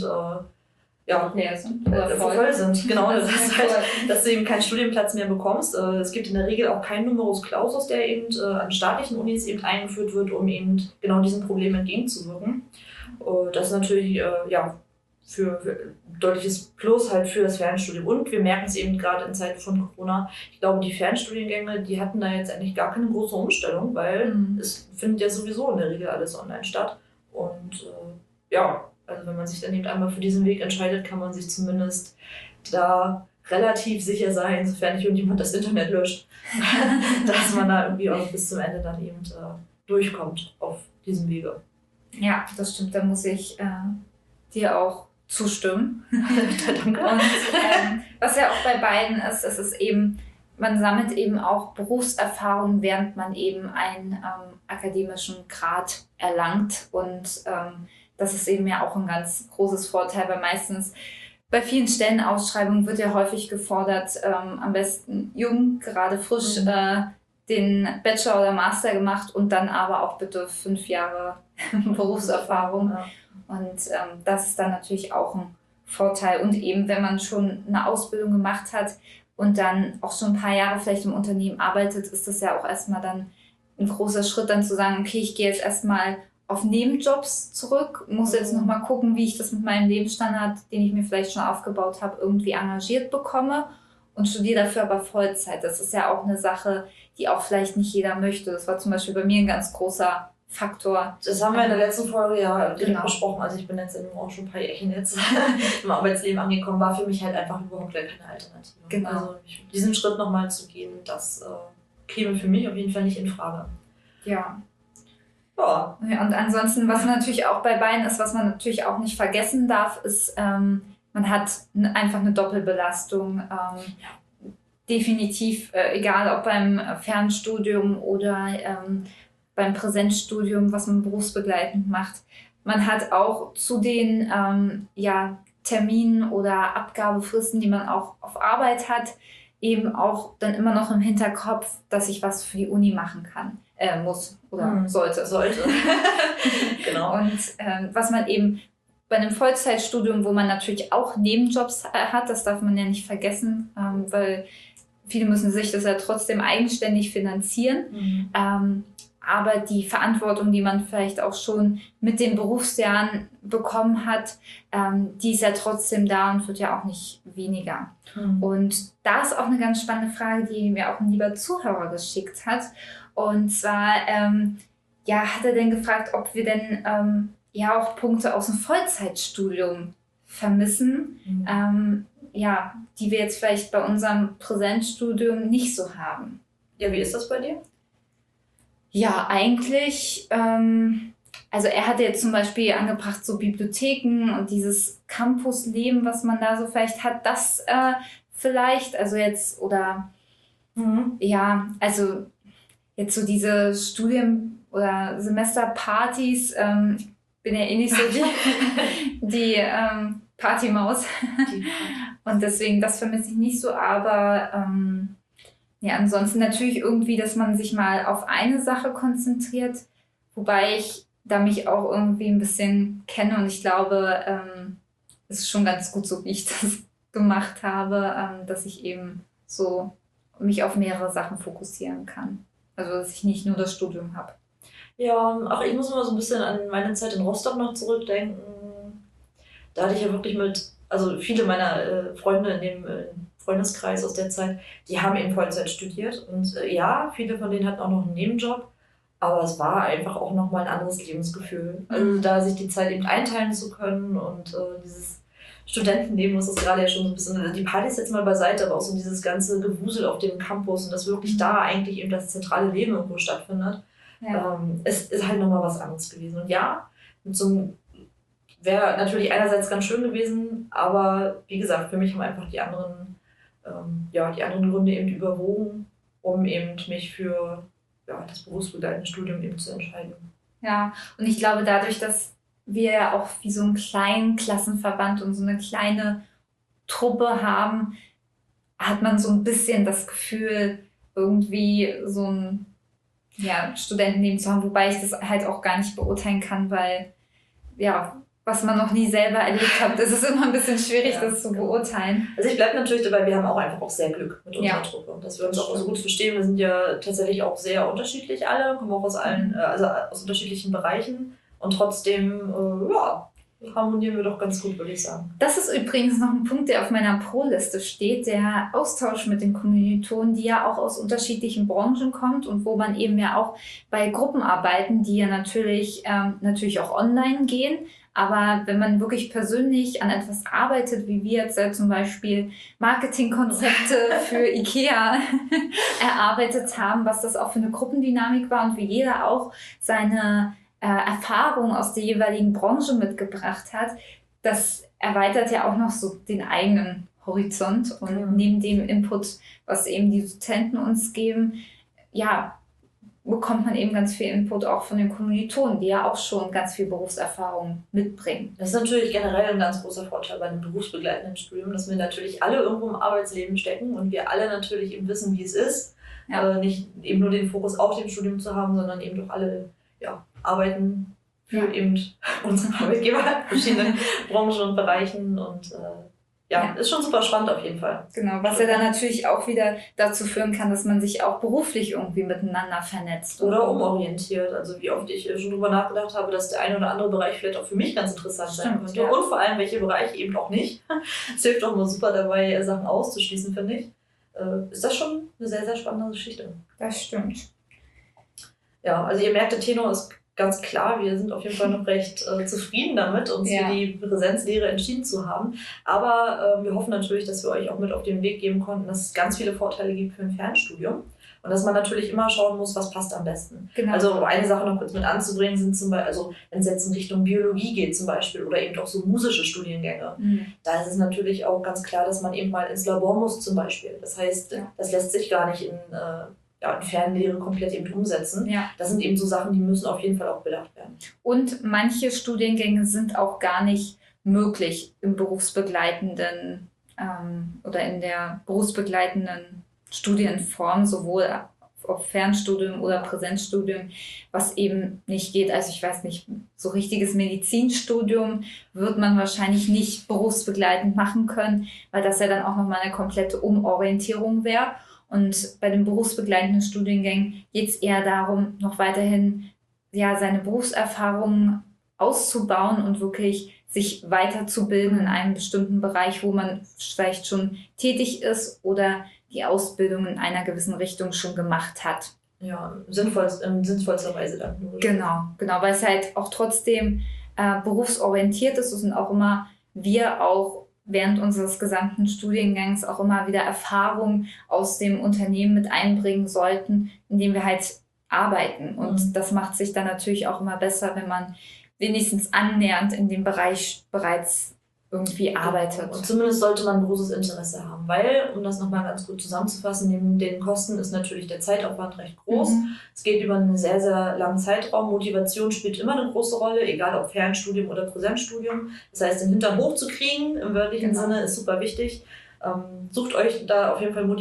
leer sind. Voll sind. Genau, dass du eben keinen Studienplatz mehr bekommst. Es gibt in der Regel auch keinen Numerus Clausus, der eben an staatlichen Unis eben eingeführt wird, um eben genau diesem Problem entgegenzuwirken. Das ist natürlich für deutliches Plus halt für das Fernstudium. Und wir merken es eben gerade in Zeiten von Corona. Ich glaube, die Fernstudiengänge, die hatten da jetzt eigentlich gar keine große Umstellung, weil es findet ja sowieso in der Regel alles online statt. Und also wenn man sich dann eben einmal für diesen Weg entscheidet, kann man sich zumindest da relativ sicher sein, sofern nicht irgendjemand das Internet löscht, dass man da irgendwie auch bis zum Ende dann eben durchkommt auf diesem Wege. Ja, das stimmt. Da muss ich dir auch zustimmen. Danke. Und was ja auch bei beiden ist, es ist eben, man sammelt eben auch Berufserfahrung, während man eben einen akademischen Grad erlangt. Und das ist eben ja auch ein ganz großes Vorteil, weil meistens bei vielen Stellenausschreibungen wird ja häufig gefordert, am besten jung, gerade frisch den Bachelor oder Master gemacht und dann aber auch bitte 5 Jahre Berufserfahrung. Ja. Und das ist dann natürlich auch ein Vorteil. Und eben, wenn man schon eine Ausbildung gemacht hat und dann auch schon ein paar Jahre vielleicht im Unternehmen arbeitet, ist das ja auch erstmal dann ein großer Schritt, dann zu sagen, okay, ich gehe jetzt erstmal auf Nebenjobs zurück, muss jetzt nochmal gucken, wie ich das mit meinem Lebensstandard, den ich mir vielleicht schon aufgebaut habe, irgendwie engagiert bekomme und studiere dafür aber Vollzeit. Das ist ja auch eine Sache, die auch vielleicht nicht jeder möchte. Das war zum Beispiel bei mir ein ganz großer Faktor. Das haben wir in der letzten Folge ja Genau. besprochen. Also ich bin jetzt auch schon ein paar Jährchen jetzt im Arbeitsleben angekommen, war für mich halt einfach überhaupt keine Alternative. Genau. Also diesen Schritt nochmal zu gehen, das käme für mich auf jeden Fall nicht in Frage. Ja. Ja. Und ansonsten, was natürlich auch bei beiden ist, was man natürlich auch nicht vergessen darf, ist, man hat einfach eine Doppelbelastung. Definitiv, egal ob beim Fernstudium oder beim Präsenzstudium, was man berufsbegleitend macht. Man hat auch zu den Terminen oder Abgabefristen, die man auch auf Arbeit hat, eben auch dann immer noch im Hinterkopf, dass ich was für die Uni machen kann, muss oder sollte. Genau. Und was man eben bei einem Vollzeitstudium, wo man natürlich auch Nebenjobs hat, das darf man ja nicht vergessen, weil viele müssen sich das ja trotzdem eigenständig finanzieren. Aber die Verantwortung, die man vielleicht auch schon mit den Berufsjahren bekommen hat, die ist ja trotzdem da und wird ja auch nicht weniger. Und da ist auch eine ganz spannende Frage, die mir auch ein lieber Zuhörer geschickt hat. Und zwar, ja, hat er denn gefragt, ob wir denn ja auch Punkte aus dem Vollzeitstudium vermissen, ja, die wir jetzt vielleicht bei unserem Präsenzstudium nicht so haben. Ja, wie ist das bei dir? Ja, eigentlich, also er hatte jetzt zum Beispiel angebracht, so Bibliotheken und dieses Campusleben, was man da so vielleicht hat, das vielleicht, also jetzt, oder ja, also jetzt so diese Studien- oder Semesterpartys, ich bin ja eh nicht so die Partymaus. Und deswegen, das vermisse ich nicht so, aber ja, ansonsten natürlich irgendwie, dass man sich mal auf eine Sache konzentriert, wobei ich da mich auch irgendwie ein bisschen kenne und ich glaube, es ist schon ganz gut so, wie ich das gemacht habe, dass ich eben so mich auf mehrere Sachen fokussieren kann. Also, dass ich nicht nur das Studium habe. Ja, ach, ich muss immer so ein bisschen an meine Zeit in Rostock noch zurückdenken. Da hatte ich ja wirklich also viele meiner Freunde in dem Freundeskreis aus der Zeit, die haben eben Vollzeit studiert. Und ja, viele von denen hatten auch noch einen Nebenjob. Aber es war einfach auch nochmal ein anderes Lebensgefühl. Also da sich die Zeit eben einteilen zu können und dieses Studentenleben, was das gerade ja schon so ein bisschen, also die Partys jetzt mal beiseite, aber auch so dieses ganze Gewusel auf dem Campus und dass wirklich da eigentlich eben das zentrale Leben irgendwo stattfindet. Ja. Es ist halt nochmal was anderes gewesen. Und ja, mit so einem wäre natürlich einerseits ganz schön gewesen, aber wie gesagt, für mich haben einfach die anderen Gründe eben überwogen, um eben mich für das berufsbegleitende Studium eben zu entscheiden. Ja, und ich glaube, dadurch, dass wir ja auch wie so einen kleinen Klassenverband und so eine kleine Truppe haben, hat man so ein bisschen das Gefühl, irgendwie so ein Studentenleben zu haben, wobei ich das halt auch gar nicht beurteilen kann, weil ja, was man noch nie selber erlebt hat, ist es immer ein bisschen schwierig, das zu beurteilen. Also ich bleibe natürlich dabei, wir haben auch einfach auch sehr Glück mit unserer Truppe, dass wir uns auch so gut verstehen. Wir sind ja tatsächlich auch sehr unterschiedlich alle, kommen auch aus allen, also aus unterschiedlichen Bereichen und trotzdem, harmonieren wir doch ganz gut, würde ich sagen. Das ist übrigens noch ein Punkt, der auf meiner Pro-Liste steht, der Austausch mit den Kommilitonen, die ja auch aus unterschiedlichen Branchen kommt und wo man eben ja auch bei Gruppenarbeiten, die ja natürlich auch online gehen, aber wenn man wirklich persönlich an etwas arbeitet, wie wir jetzt zum Beispiel Marketingkonzepte für IKEA erarbeitet haben, was das auch für eine Gruppendynamik war und wie jeder auch seine Erfahrung aus der jeweiligen Branche mitgebracht hat, das erweitert ja auch noch so den eigenen Horizont. Und neben dem Input, was eben die Dozenten uns geben, ja, bekommt man eben ganz viel Input auch von den Kommilitonen, die ja auch schon ganz viel Berufserfahrung mitbringen. Das ist natürlich generell ein ganz großer Vorteil bei einem berufsbegleitenden Studium, dass wir natürlich alle irgendwo im Arbeitsleben stecken und wir alle natürlich eben wissen, wie es ist. Ja. Nicht eben nur den Fokus auf dem Studium zu haben, sondern eben doch alle arbeiten für eben unsere Arbeitgeber in verschiedenen Branchen und Bereichen und ist schon super spannend auf jeden Fall. Genau, was ja dann natürlich auch wieder dazu führen kann, dass man sich auch beruflich irgendwie miteinander vernetzt. Oder umorientiert. Also wie oft ich schon drüber nachgedacht habe, dass der eine oder andere Bereich vielleicht auch für mich ganz interessant sein könnte. Ja. Und vor allem, welche Bereiche eben auch nicht. Es hilft auch immer super dabei, Sachen auszuschließen, finde ich. Ist das schon eine sehr, sehr spannende Geschichte. Das stimmt. Ja, also ihr merkt, der Tenor ist ganz klar, wir sind auf jeden Fall noch recht zufrieden damit, uns für die Präsenzlehre entschieden zu haben. Aber wir hoffen natürlich, dass wir euch auch mit auf den Weg geben konnten, dass es ganz viele Vorteile gibt für ein Fernstudium. Und dass man natürlich immer schauen muss, was passt am besten. Genau. Also eine Sache noch kurz mit anzubringen sind zum Beispiel, also wenn es jetzt in Richtung Biologie geht zum Beispiel oder eben auch so musische Studiengänge, da ist es natürlich auch ganz klar, dass man eben mal ins Labor muss zum Beispiel. Das heißt, das lässt sich gar nicht in Fernlehre komplett eben umsetzen. Ja. Das sind eben so Sachen, die müssen auf jeden Fall auch bedacht werden. Und manche Studiengänge sind auch gar nicht möglich im berufsbegleitenden oder in der berufsbegleitenden Studienform, sowohl auf Fernstudium oder Präsenzstudium, was eben nicht geht. Also ich weiß nicht, so richtiges Medizinstudium wird man wahrscheinlich nicht berufsbegleitend machen können, weil das ja dann auch nochmal eine komplette Umorientierung wäre. Und bei den berufsbegleitenden Studiengängen geht es eher darum, noch weiterhin seine Berufserfahrungen auszubauen und wirklich sich weiterzubilden in einem bestimmten Bereich, wo man vielleicht schon tätig ist oder die Ausbildung in einer gewissen Richtung schon gemacht hat. in sinnvollster Weise dann. Genau, weil es halt auch trotzdem berufsorientiert ist und auch immer wir auch während unseres gesamten Studiengangs auch immer wieder Erfahrungen aus dem Unternehmen mit einbringen sollten, indem wir halt arbeiten. Und das macht sich dann natürlich auch immer besser, wenn man wenigstens annähernd in dem Bereich bereits irgendwie arbeitet. Und zumindest sollte man ein großes Interesse haben, weil, um das nochmal ganz gut zusammenzufassen, neben den Kosten ist natürlich der Zeitaufwand recht groß. Es geht über einen sehr, sehr langen Zeitraum. Motivation spielt immer eine große Rolle, egal ob Fernstudium oder Präsenzstudium. Das heißt, den Hintern hochzukriegen, im wörtlichen Sinne, ist super wichtig. Sucht euch da auf jeden Fall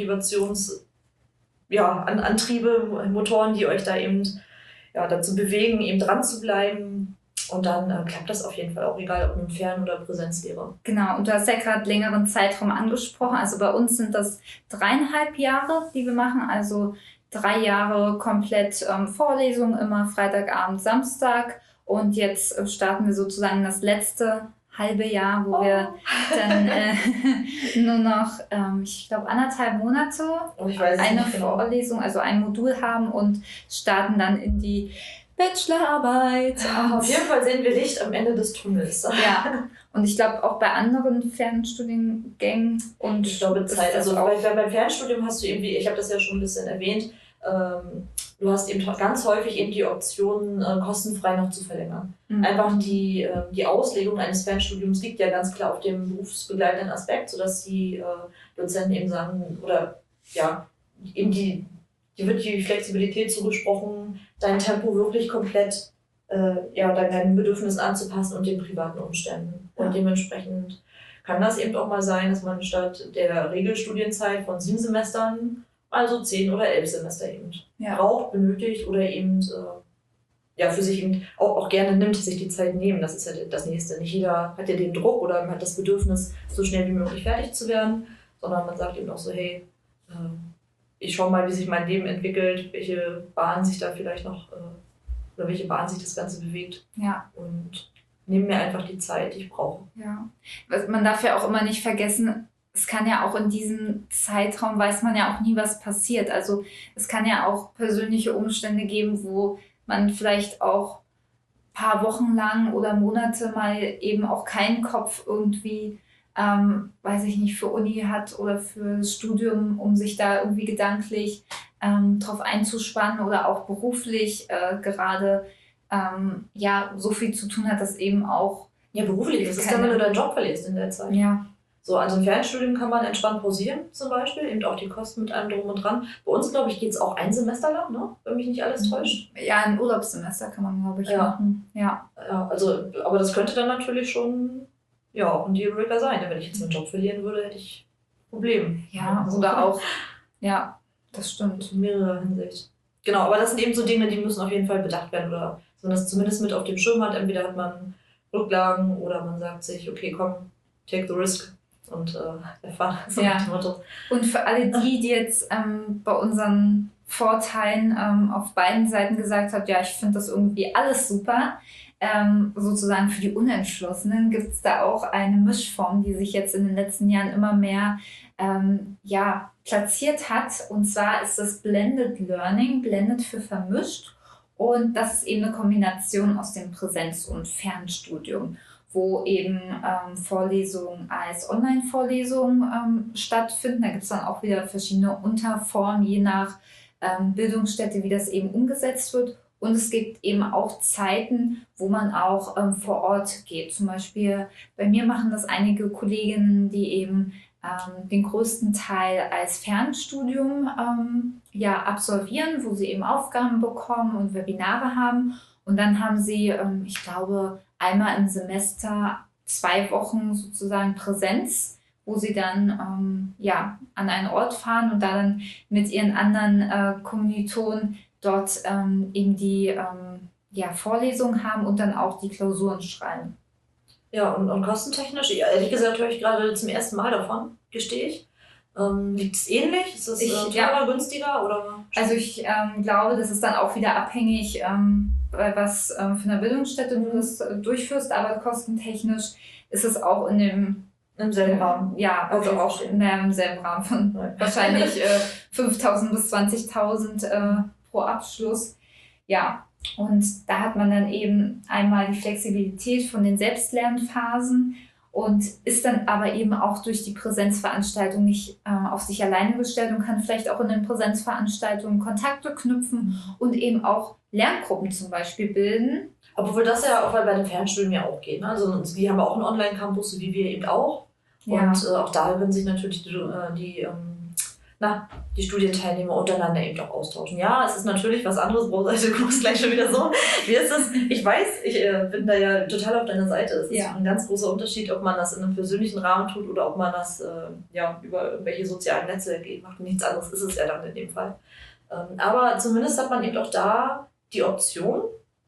Antriebe, Motoren, die euch da eben dazu bewegen, eben dran zu bleiben. Und dann klappt das auf jeden Fall auch, egal ob nun Fern- oder Präsenzlehre. Genau, und du hast ja gerade längeren Zeitraum angesprochen. Also bei uns sind das 3,5 Jahre, die wir machen. Also 3 Jahre komplett Vorlesungen, immer Freitagabend, Samstag. Und jetzt starten wir sozusagen das letzte halbe Jahr, wo wir dann nur noch, ich glaube, 1,5 Monate eine Vorlesung, also ein Modul haben und starten dann in die Bachelorarbeit. Auf jeden Fall sehen wir Licht am Ende des Tunnels. Ja, und ich glaube auch bei anderen Fernstudiengängen. Und ich glaube Zeit, also beim Fernstudium hast du irgendwie, ich habe das ja schon ein bisschen erwähnt, du hast eben ganz häufig eben die Option, kostenfrei noch zu verlängern. Einfach die Auslegung eines Fernstudiums liegt ja ganz klar auf dem berufsbegleitenden Aspekt, sodass die Dozenten eben sagen, oder ja, eben dir wird die Flexibilität zugesprochen, dein Tempo wirklich komplett deinen Bedürfnissen anzupassen und den privaten Umständen. Und dementsprechend kann das eben auch mal sein, dass man statt der Regelstudienzeit von 7 Semestern also 10 oder 11 Semester eben braucht, benötigt oder eben für sich eben auch gerne nimmt, sich die Zeit nehmen. Das ist ja das Nächste. Nicht jeder hat ja den Druck oder hat das Bedürfnis, so schnell wie möglich fertig zu werden, sondern man sagt eben auch so, hey, ich schaue mal, wie sich mein Leben entwickelt, welche Bahn sich da vielleicht noch oder welche Bahn sich das Ganze bewegt. Ja. Und nehme mir einfach die Zeit, die ich brauche. Ja. Man darf ja auch immer nicht vergessen, es kann ja auch in diesem Zeitraum, weiß man ja auch nie, was passiert. Also es kann ja auch persönliche Umstände geben, wo man vielleicht auch ein paar Wochen lang oder Monate mal eben auch keinen Kopf irgendwie weiß ich nicht, für Uni hat oder für das Studium, um sich da irgendwie gedanklich drauf einzuspannen oder auch beruflich gerade so viel zu tun hat, dass eben auch... Ja, beruflich, das ist dann, wenn du deinen Job verlierst in der Zeit. Ja. So, also im Fernstudium kann man entspannt pausieren zum Beispiel, eben auch die Kosten mit allem drum und dran. Bei uns, glaube ich, geht es auch 1 Semester lang, ne? Wenn mich nicht alles täuscht. Ja, ein Urlaubssemester kann man, glaube ich, machen. Ja, also, aber das könnte dann natürlich schon... Ja, auch ein Dealbreaker sein. Wenn ich jetzt meinen Job verlieren würde, hätte ich Probleme. Ja, oder auch, ja, das stimmt. In mehrerer Hinsicht. Genau, aber das sind eben so Dinge, die müssen auf jeden Fall bedacht werden oder dass man das zumindest mit auf dem Schirm hat. Entweder hat man Rücklagen oder man sagt sich, okay, komm, take the risk und erfahren. So und für alle die jetzt bei unseren Vorteilen auf beiden Seiten gesagt haben, ja, ich finde das irgendwie alles super, sozusagen für die Unentschlossenen gibt es da auch eine Mischform, die sich jetzt in den letzten Jahren immer mehr platziert hat. Und zwar ist das Blended Learning, Blended für vermischt. Und das ist eben eine Kombination aus dem Präsenz- und Fernstudium, wo eben Vorlesungen als Online-Vorlesungen stattfinden. Da gibt es dann auch wieder verschiedene Unterformen, je nach Bildungsstätte, wie das eben umgesetzt wird. Und es gibt eben auch Zeiten, wo man auch vor Ort geht. Zum Beispiel bei mir machen das einige Kolleginnen, die eben den größten Teil als Fernstudium absolvieren, wo sie eben Aufgaben bekommen und Webinare haben. Und dann haben sie, ich glaube, einmal im Semester 2 Wochen sozusagen Präsenz, wo sie dann an einen Ort fahren und da dann mit ihren anderen Kommilitonen dort eben die Vorlesungen haben und dann auch die Klausuren schreiben. Ja, und kostentechnisch, ehrlich gesagt, höre ich gerade zum ersten Mal davon, gestehe ich. Liegt es ähnlich? Ist es teurer, günstiger? Oder? Also ich glaube, das ist dann auch wieder abhängig, was für eine Bildungsstätte du das durchführst, aber kostentechnisch ist es auch im selben Rahmen. Ja, also auch im selben Rahmen von wahrscheinlich 5.000 bis 20.000 pro Abschluss. Ja, und da hat man dann eben einmal die Flexibilität von den Selbstlernphasen und ist dann aber eben auch durch die Präsenzveranstaltung nicht auf sich alleine gestellt und kann vielleicht auch in den Präsenzveranstaltungen Kontakte knüpfen und eben auch Lerngruppen zum Beispiel bilden. Obwohl das ja auch bei den Fernstudium ja auch geht. Ne? Also die haben auch einen Online-Campus, so wie wir eben auch. Ja. Und auch da können sich natürlich die Studienteilnehmer untereinander eben auch austauschen. Ja, es ist natürlich was anderes. Du guckst gleich schon wieder so. Wie ist es? Ich weiß, ich bin da ja total auf deiner Seite. Es ist ein ganz großer Unterschied, ob man das in einem persönlichen Rahmen tut oder ob man das über irgendwelche sozialen Netzwerke macht. Nichts anderes ist es ja dann in dem Fall. Aber zumindest hat man eben auch da die Option,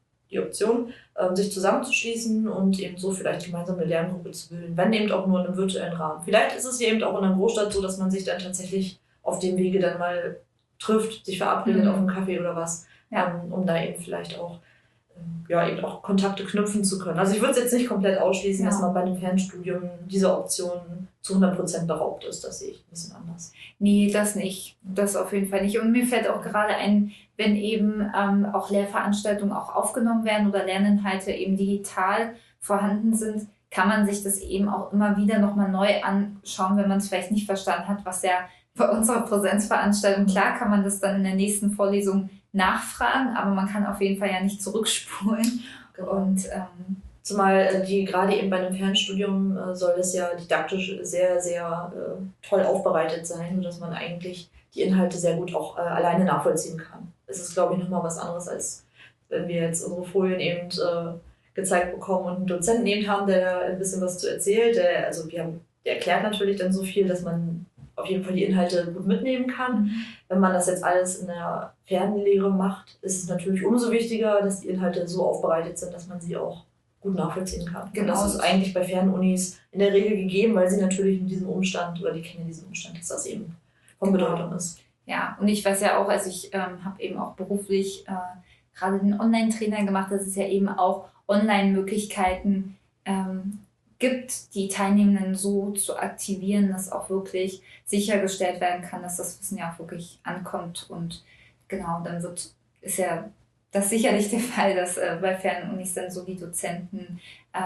sich zusammenzuschließen und eben so vielleicht gemeinsam eine Lerngruppe zu bilden, wenn eben auch nur in einem virtuellen Rahmen. Vielleicht ist es ja eben auch in einer Großstadt so, dass man sich dann tatsächlich auf dem Wege dann mal trifft, sich verabredet auf einen Kaffee oder was, um da eben vielleicht auch, eben auch Kontakte knüpfen zu können. Also ich würde es jetzt nicht komplett ausschließen, dass man bei einem Fernstudium dieser Option zu 100% beraubt ist. Das sehe ich ein bisschen anders. Nee, das nicht. Das auf jeden Fall nicht. Und mir fällt auch gerade ein, wenn eben auch Lehrveranstaltungen auch aufgenommen werden oder Lerninhalte eben digital vorhanden sind, kann man sich das eben auch immer wieder nochmal neu anschauen, wenn man es vielleicht nicht verstanden hat, was ja bei unserer Präsenzveranstaltung, klar kann man das dann in der nächsten Vorlesung nachfragen, aber man kann auf jeden Fall ja nicht zurückspulen. Genau. Und zumal gerade eben bei einem Fernstudium soll es ja didaktisch sehr, sehr toll aufbereitet sein, sodass man eigentlich die Inhalte sehr gut auch alleine nachvollziehen kann. Es ist, glaube ich, nochmal was anderes, als wenn wir jetzt unsere Folien eben gezeigt bekommen und einen Dozenten eben haben, der ein bisschen was zu erzählt. Der erklärt natürlich dann so viel, dass man auf jeden Fall die Inhalte gut mitnehmen kann. Wenn man das jetzt alles in der Fernlehre macht, ist es natürlich umso wichtiger, dass die Inhalte so aufbereitet sind, dass man sie auch gut nachvollziehen kann. Genau. Und das ist eigentlich bei Fernunis in der Regel gegeben, weil sie natürlich in diesem Umstand, oder die kennen diesen Umstand, dass das eben von Bedeutung ist. Ja, und ich weiß ja auch, also ich habe eben auch beruflich gerade den Online-Trainer gemacht, dass es ja eben auch Online-Möglichkeiten gibt, die Teilnehmenden so zu aktivieren, dass auch wirklich sichergestellt werden kann, dass das Wissen ja auch wirklich ankommt. Und genau, dann ist ja das sicherlich der Fall, dass bei Fernunis dann so die Dozenten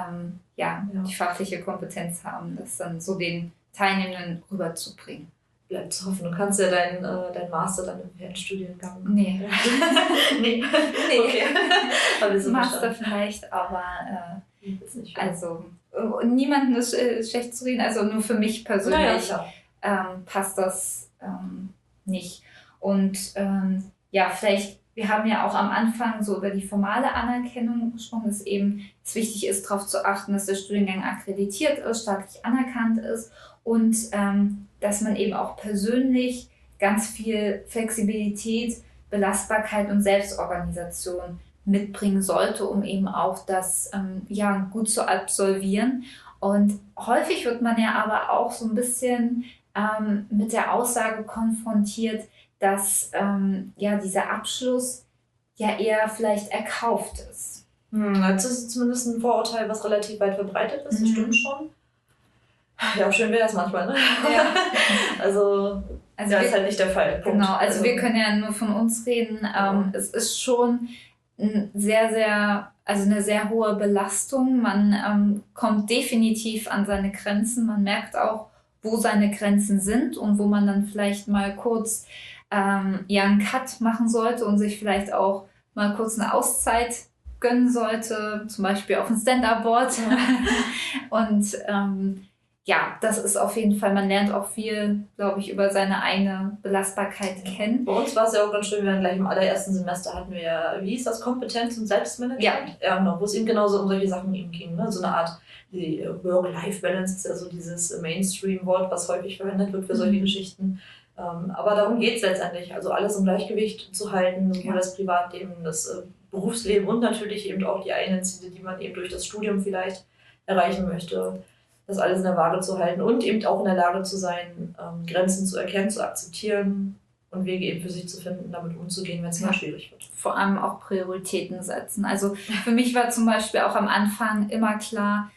die fachliche Kompetenz haben, das dann so den Teilnehmenden rüberzubringen. Bleibt zu hoffen. Du kannst ja dein Master dann im Fernstudiengang. Nee. Nee. Okay. Master vielleicht, aber nicht also niemandem ist schlecht zu reden, also nur für mich persönlich passt das nicht. Und vielleicht, wir haben ja auch am Anfang so über die formale Anerkennung gesprochen, dass eben es wichtig ist, darauf zu achten, dass der Studiengang akkreditiert ist, staatlich anerkannt ist und dass man eben auch persönlich ganz viel Flexibilität, Belastbarkeit und Selbstorganisation mitbringen sollte, um eben auch das gut zu absolvieren. Und häufig wird man ja aber auch so ein bisschen mit der Aussage konfrontiert, dass dieser Abschluss ja eher vielleicht erkauft ist. Das ist zumindest ein Vorurteil, was relativ weit verbreitet ist, das stimmt schon. Ja, schön wäre das manchmal, ne? Ja. Also ist halt nicht der Fall. Punkt. Genau, also wir können ja nur von uns reden. Es ist schon eine sehr hohe Belastung. Man kommt definitiv an seine Grenzen. Man merkt auch, wo seine Grenzen sind und wo man dann vielleicht mal kurz einen Cut machen sollte und sich vielleicht auch mal kurz eine Auszeit gönnen sollte, zum Beispiel auf dem Stand-Up-Board. Und das ist auf jeden Fall, man lernt auch viel, glaube ich, über seine eigene Belastbarkeit kennen. Bei uns war es ja auch ganz schön, wir hatten gleich im allerersten Semester hatten wir ja, wie hieß das, Kompetenz und Selbstmanagement? Ja, genau, wo es eben genauso um solche Sachen eben ging, ne? So eine Art, die Work-Life-Balance ist ja so dieses Mainstream-Wort, was häufig verwendet wird für solche Geschichten. Aber darum geht es letztendlich, also alles im Gleichgewicht zu halten, sowohl das Privatleben, das Berufsleben und natürlich eben auch die eigenen Ziele, die man eben durch das Studium vielleicht erreichen möchte. Das alles in der Waage zu halten und eben auch in der Lage zu sein, Grenzen zu erkennen, zu akzeptieren und Wege eben für sich zu finden, damit umzugehen, wenn es mal schwierig wird. Vor allem auch Prioritäten setzen. Also für mich war zum Beispiel auch am Anfang immer klar,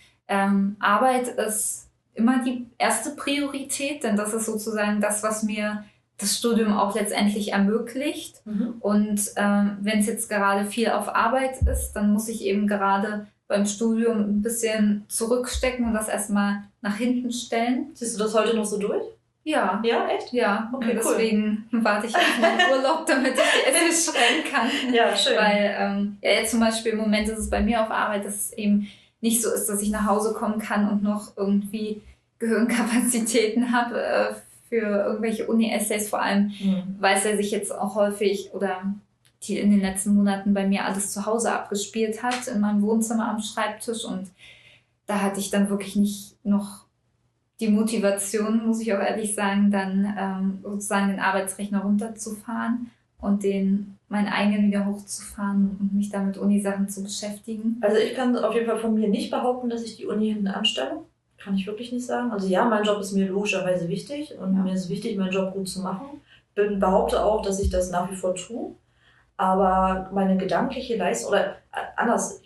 Arbeit ist immer die erste Priorität, denn das ist sozusagen das, was mir das Studium auch letztendlich ermöglicht. Und wenn es jetzt gerade viel auf Arbeit ist, dann muss ich eben gerade beim Studium ein bisschen zurückstecken und das erstmal nach hinten stellen. Siehst du das heute noch so durch? Ja. Ja, echt? Ja, Okay, und deswegen warte ich auf meinen Urlaub, damit ich die Essays schreiben kann. Ja, schön. Weil jetzt zum Beispiel im Moment ist es bei mir auf Arbeit, dass es eben nicht so ist, dass ich nach Hause kommen kann und noch irgendwie Gehirnkapazitäten habe für irgendwelche Uni-Essays, vor allem, weil es ja sich jetzt auch häufig oder die in den letzten Monaten bei mir alles zu Hause abgespielt hat, in meinem Wohnzimmer am Schreibtisch, und da hatte ich dann wirklich nicht noch die Motivation, muss ich auch ehrlich sagen, dann sozusagen den Arbeitsrechner runterzufahren und meinen eigenen wieder hochzufahren und mich dann mit Uni-Sachen zu beschäftigen. Also ich kann auf jeden Fall von mir nicht behaupten, dass ich die Uni hinten anstelle. Kann ich wirklich nicht sagen. Also ja, mein Job ist mir logischerweise wichtig und mir ist wichtig, meinen Job gut zu machen. Ich behaupte auch, dass ich das nach wie vor tue. Aber meine gedankliche Leistung, oder anders,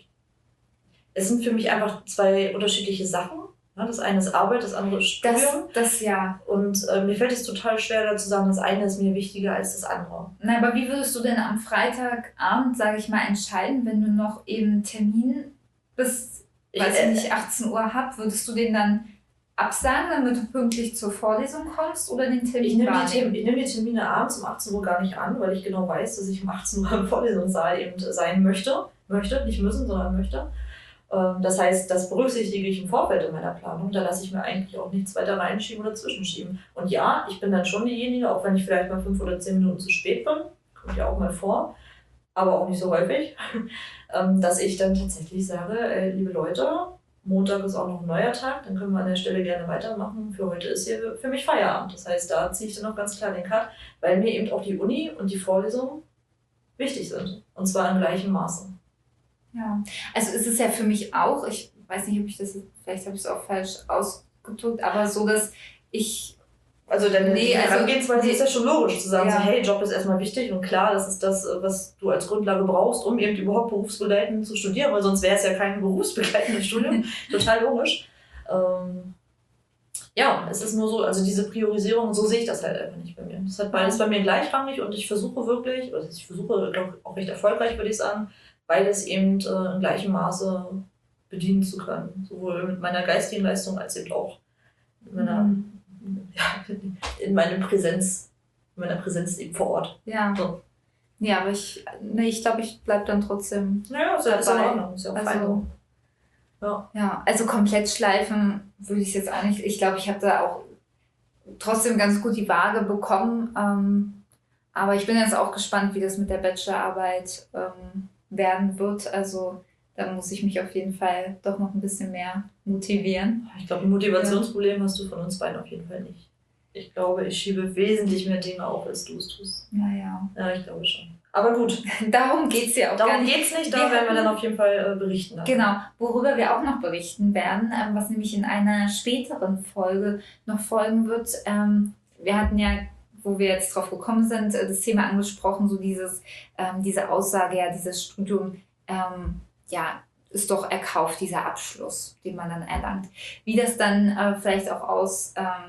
es sind für mich einfach zwei unterschiedliche Sachen. Das eine ist Arbeit, das andere ist Studium. Das ja. Und mir fällt es total schwer, da zu sagen, das eine ist mir wichtiger als das andere. Na, aber wie würdest du denn am Freitagabend, sage ich mal, entscheiden, wenn du noch eben Termin bis, weiß ich nicht, 18 Uhr hast? Würdest du den dann absagen, damit du pünktlich zur Vorlesung kommst, oder den Termin Ich nehme die Termine abends um 18 Uhr gar nicht an, weil ich genau weiß, dass ich um 18 Uhr im Vorlesungssaal eben sein möchte. Nicht müssen, sondern möchte. Das heißt, das berücksichtige ich im Vorfeld in meiner Planung. Da lasse ich mir eigentlich auch nichts weiter reinschieben oder zwischenschieben. Und ja, ich bin dann schon diejenige, auch wenn ich vielleicht mal 5 oder 10 Minuten zu spät bin, kommt ja auch mal vor, aber auch nicht so häufig, dass ich dann tatsächlich sage, liebe Leute, Montag ist auch noch ein neuer Tag, dann können wir an der Stelle gerne weitermachen. Für heute ist hier für mich Feierabend. Das heißt, da ziehe ich dann auch ganz klar den Cut, weil mir eben auch die Uni und die Vorlesung wichtig sind. Und zwar in gleichem Maße. Ja, also es ist ja für mich auch, ich weiß nicht, ob ich das, vielleicht habe ich es auch falsch ausgedrückt, aber so, dass ich... Also deine Herangehensweise ist ja schon logisch, zu sagen, so, hey, Job ist erstmal wichtig und klar, das ist das, was du als Grundlage brauchst, um eben überhaupt berufsbegleitend zu studieren, weil sonst wäre es ja kein berufsbegleitendes Studium. Total logisch. Ja, es ist nur so, also diese Priorisierung, so sehe ich das halt einfach nicht bei mir. Das hat beides bei mir gleichrangig und ich versuche wirklich, also ich versuche, glaube ich, auch recht erfolgreich, würde ich sagen, beides eben in gleichem Maße bedienen zu können. Sowohl mit meiner geistigen Leistung als eben auch mit meiner, in meiner Präsenz eben vor Ort. Ja. So. Ja, aber ich glaube, ich bleibe dann trotzdem. Naja, ist ja in Ordnung. Ist ja auch fein. Ja, also komplett schleifen würde ich es jetzt auch nicht. Ich glaube, ich habe da auch trotzdem ganz gut die Waage bekommen. Aber ich bin jetzt auch gespannt, wie das mit der Bachelorarbeit werden wird. Also da muss ich mich auf jeden Fall doch noch ein bisschen mehr motivieren. Ich glaube, ein Motivationsproblem hast du von uns beiden auf jeden Fall nicht. Ich glaube, ich schiebe wesentlich mehr Dinge auf, als du es tust. Naja. Ja, ich glaube schon. Aber gut. Darum geht es ja auch gar nicht. Darum geht es nicht, da werden wir dann auf jeden Fall berichten. Genau, worüber wir auch noch berichten werden, was nämlich in einer späteren Folge noch folgen wird. Wir hatten ja, wo wir jetzt drauf gekommen sind, das Thema angesprochen, so diese Aussage, ja, dieses Studium, ist doch erkauft, dieser Abschluss, den man dann erlangt. Wie das dann vielleicht auch aus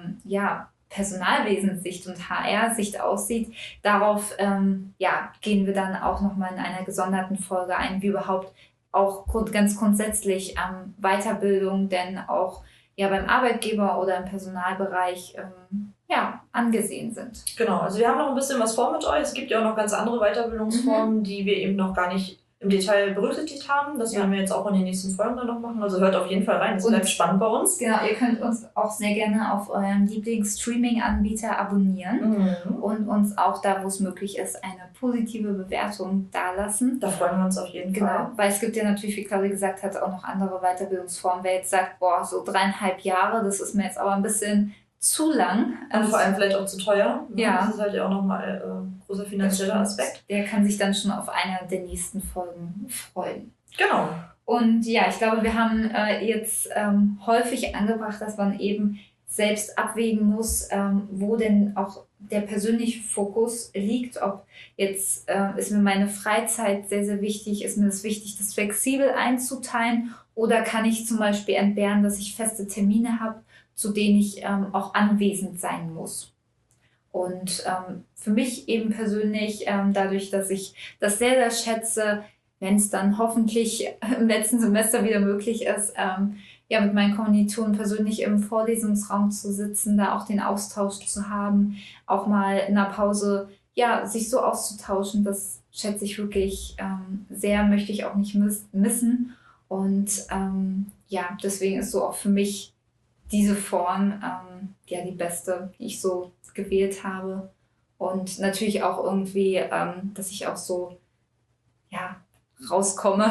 Personalwesenssicht und HR-Sicht aussieht, darauf gehen wir dann auch nochmal in einer gesonderten Folge ein, wie überhaupt auch ganz grundsätzlich Weiterbildung denn auch beim Arbeitgeber oder im Personalbereich angesehen sind. Genau, also wir haben noch ein bisschen was vor mit euch. Es gibt ja auch noch ganz andere Weiterbildungsformen, die wir eben noch gar nicht im Detail berücksichtigt haben. Das werden wir jetzt auch in den nächsten Folgen dann noch machen. Also hört auf jeden Fall rein, es bleibt spannend bei uns. Genau, ihr könnt uns auch sehr gerne auf eurem Lieblings-Streaming-Anbieter abonnieren und uns auch da, wo es möglich ist, eine positive Bewertung dalassen. Da freuen wir uns auf jeden Fall. Genau, weil es gibt ja natürlich, wie Claudia gesagt hat, auch noch andere Weiterbildungsformen. Wer jetzt sagt, so 3,5 Jahre, das ist mir jetzt aber ein bisschen zu lang. Und vor allem vielleicht auch zu teuer. Ja. Das ist halt ja auch nochmal ein großer finanzieller Aspekt. Der kann sich dann schon auf eine der nächsten Folgen freuen. Genau. Und ja, ich glaube, wir haben jetzt häufig angebracht, dass man eben selbst abwägen muss, wo denn auch der persönliche Fokus liegt. Ob jetzt ist mir meine Freizeit sehr, sehr wichtig, ist mir das wichtig, das flexibel einzuteilen, oder kann ich zum Beispiel entbehren, dass ich feste Termine habe, zu denen ich auch anwesend sein muss. Und für mich eben persönlich, dadurch, dass ich das sehr, sehr schätze, wenn es dann hoffentlich im letzten Semester wieder möglich ist, ja, mit meinen Kommilitonen persönlich im Vorlesungsraum zu sitzen, da auch den Austausch zu haben, auch mal in der Pause, ja, sich so auszutauschen, das schätze ich wirklich sehr, möchte ich auch nicht missen. Und ja, deswegen ist so auch für mich diese Form ja die beste, die ich so gewählt habe. Und natürlich auch irgendwie, dass ich auch so, ja, rauskomme.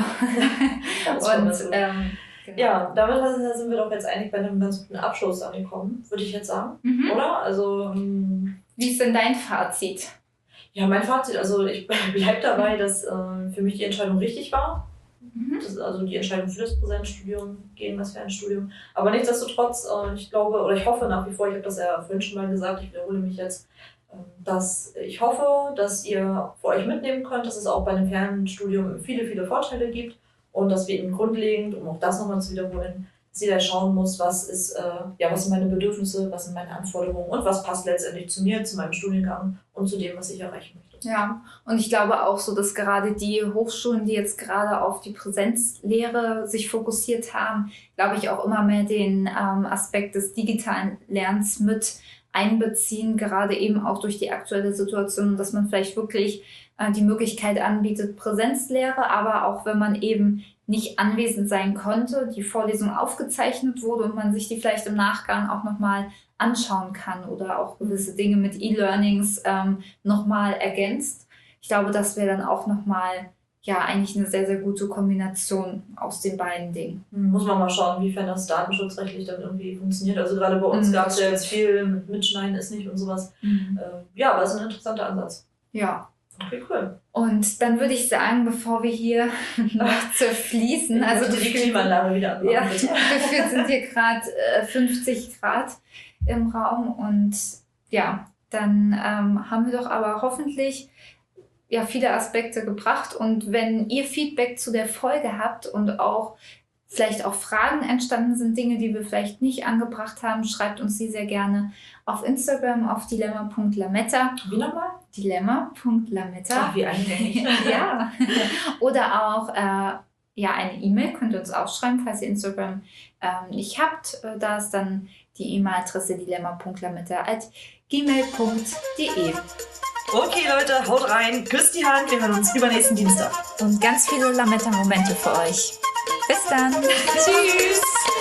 Und genau. Ja, damit sind wir doch jetzt eigentlich bei einem ganz guten Abschluss angekommen, würde ich jetzt sagen, oder? Also, wie ist denn dein Fazit? ja, mein Fazit, also ich bleibe dabei, dass für mich die Entscheidung richtig war. Das ist also die Entscheidung für das Präsenzstudium gegen das Fernstudium. Aber nichtsdestotrotz, ich glaube, oder ich hoffe nach wie vor, ich habe das ja vorhin schon mal gesagt, ich wiederhole mich jetzt, dass ich hoffe, dass ihr für euch mitnehmen könnt, dass es auch bei einem Fernstudium viele, viele Vorteile gibt und dass wir eben grundlegend, um auch das nochmal zu wiederholen, dass jeder schauen muss, was sind meine Bedürfnisse, was sind meine Anforderungen und was passt letztendlich zu mir, zu meinem Studiengang und zu dem, was ich erreichen möchte. Ja, und ich glaube auch so, dass gerade die Hochschulen, die jetzt gerade auf die Präsenzlehre sich fokussiert haben, glaube ich auch immer mehr den Aspekt des digitalen Lernens mit einbeziehen, gerade eben auch durch die aktuelle Situation, dass man vielleicht wirklich die Möglichkeit anbietet, Präsenzlehre, aber auch wenn man eben nicht anwesend sein konnte, die Vorlesung aufgezeichnet wurde und man sich die vielleicht im Nachgang auch nochmal anschauen kann oder auch gewisse Dinge mit E-Learnings nochmal ergänzt. Ich glaube, das wäre dann auch nochmal ja eigentlich eine sehr, sehr gute Kombination aus den beiden Dingen. Muss man mal schauen, inwiefern das datenschutzrechtlich dann irgendwie funktioniert. Also gerade bei uns gab es ja jetzt viel mit Mitschneiden ist nicht und sowas. Ja, aber es ist ein interessanter Ansatz. Ja. Okay, cool. Und dann würde ich sagen, bevor wir hier noch zerfließen, also die Klimaanlage wieder anmachen. Ja, gefühlt sind hier gerade 50 Grad im Raum und ja, dann haben wir doch aber hoffentlich ja viele Aspekte gebracht und wenn ihr Feedback zu der Folge habt und auch vielleicht auch Fragen entstanden sind, Dinge, die wir vielleicht nicht angebracht haben, schreibt uns die sehr gerne auf Instagram auf dilemma.lametta. Wie nochmal? Dilemma.lametta. Ach, wie eingängig. Ja. Oder auch ja, eine E-Mail könnt ihr uns auch schreiben, falls ihr Instagram nicht habt. Da ist dann die E-Mail-Adresse dilemma.lametta@gmail.de. Okay, Leute, haut rein, küsst die Hand, wir hören uns übernächsten Dienstag. Und ganz viele Lametta-Momente für euch. Bis dann. Tschüss.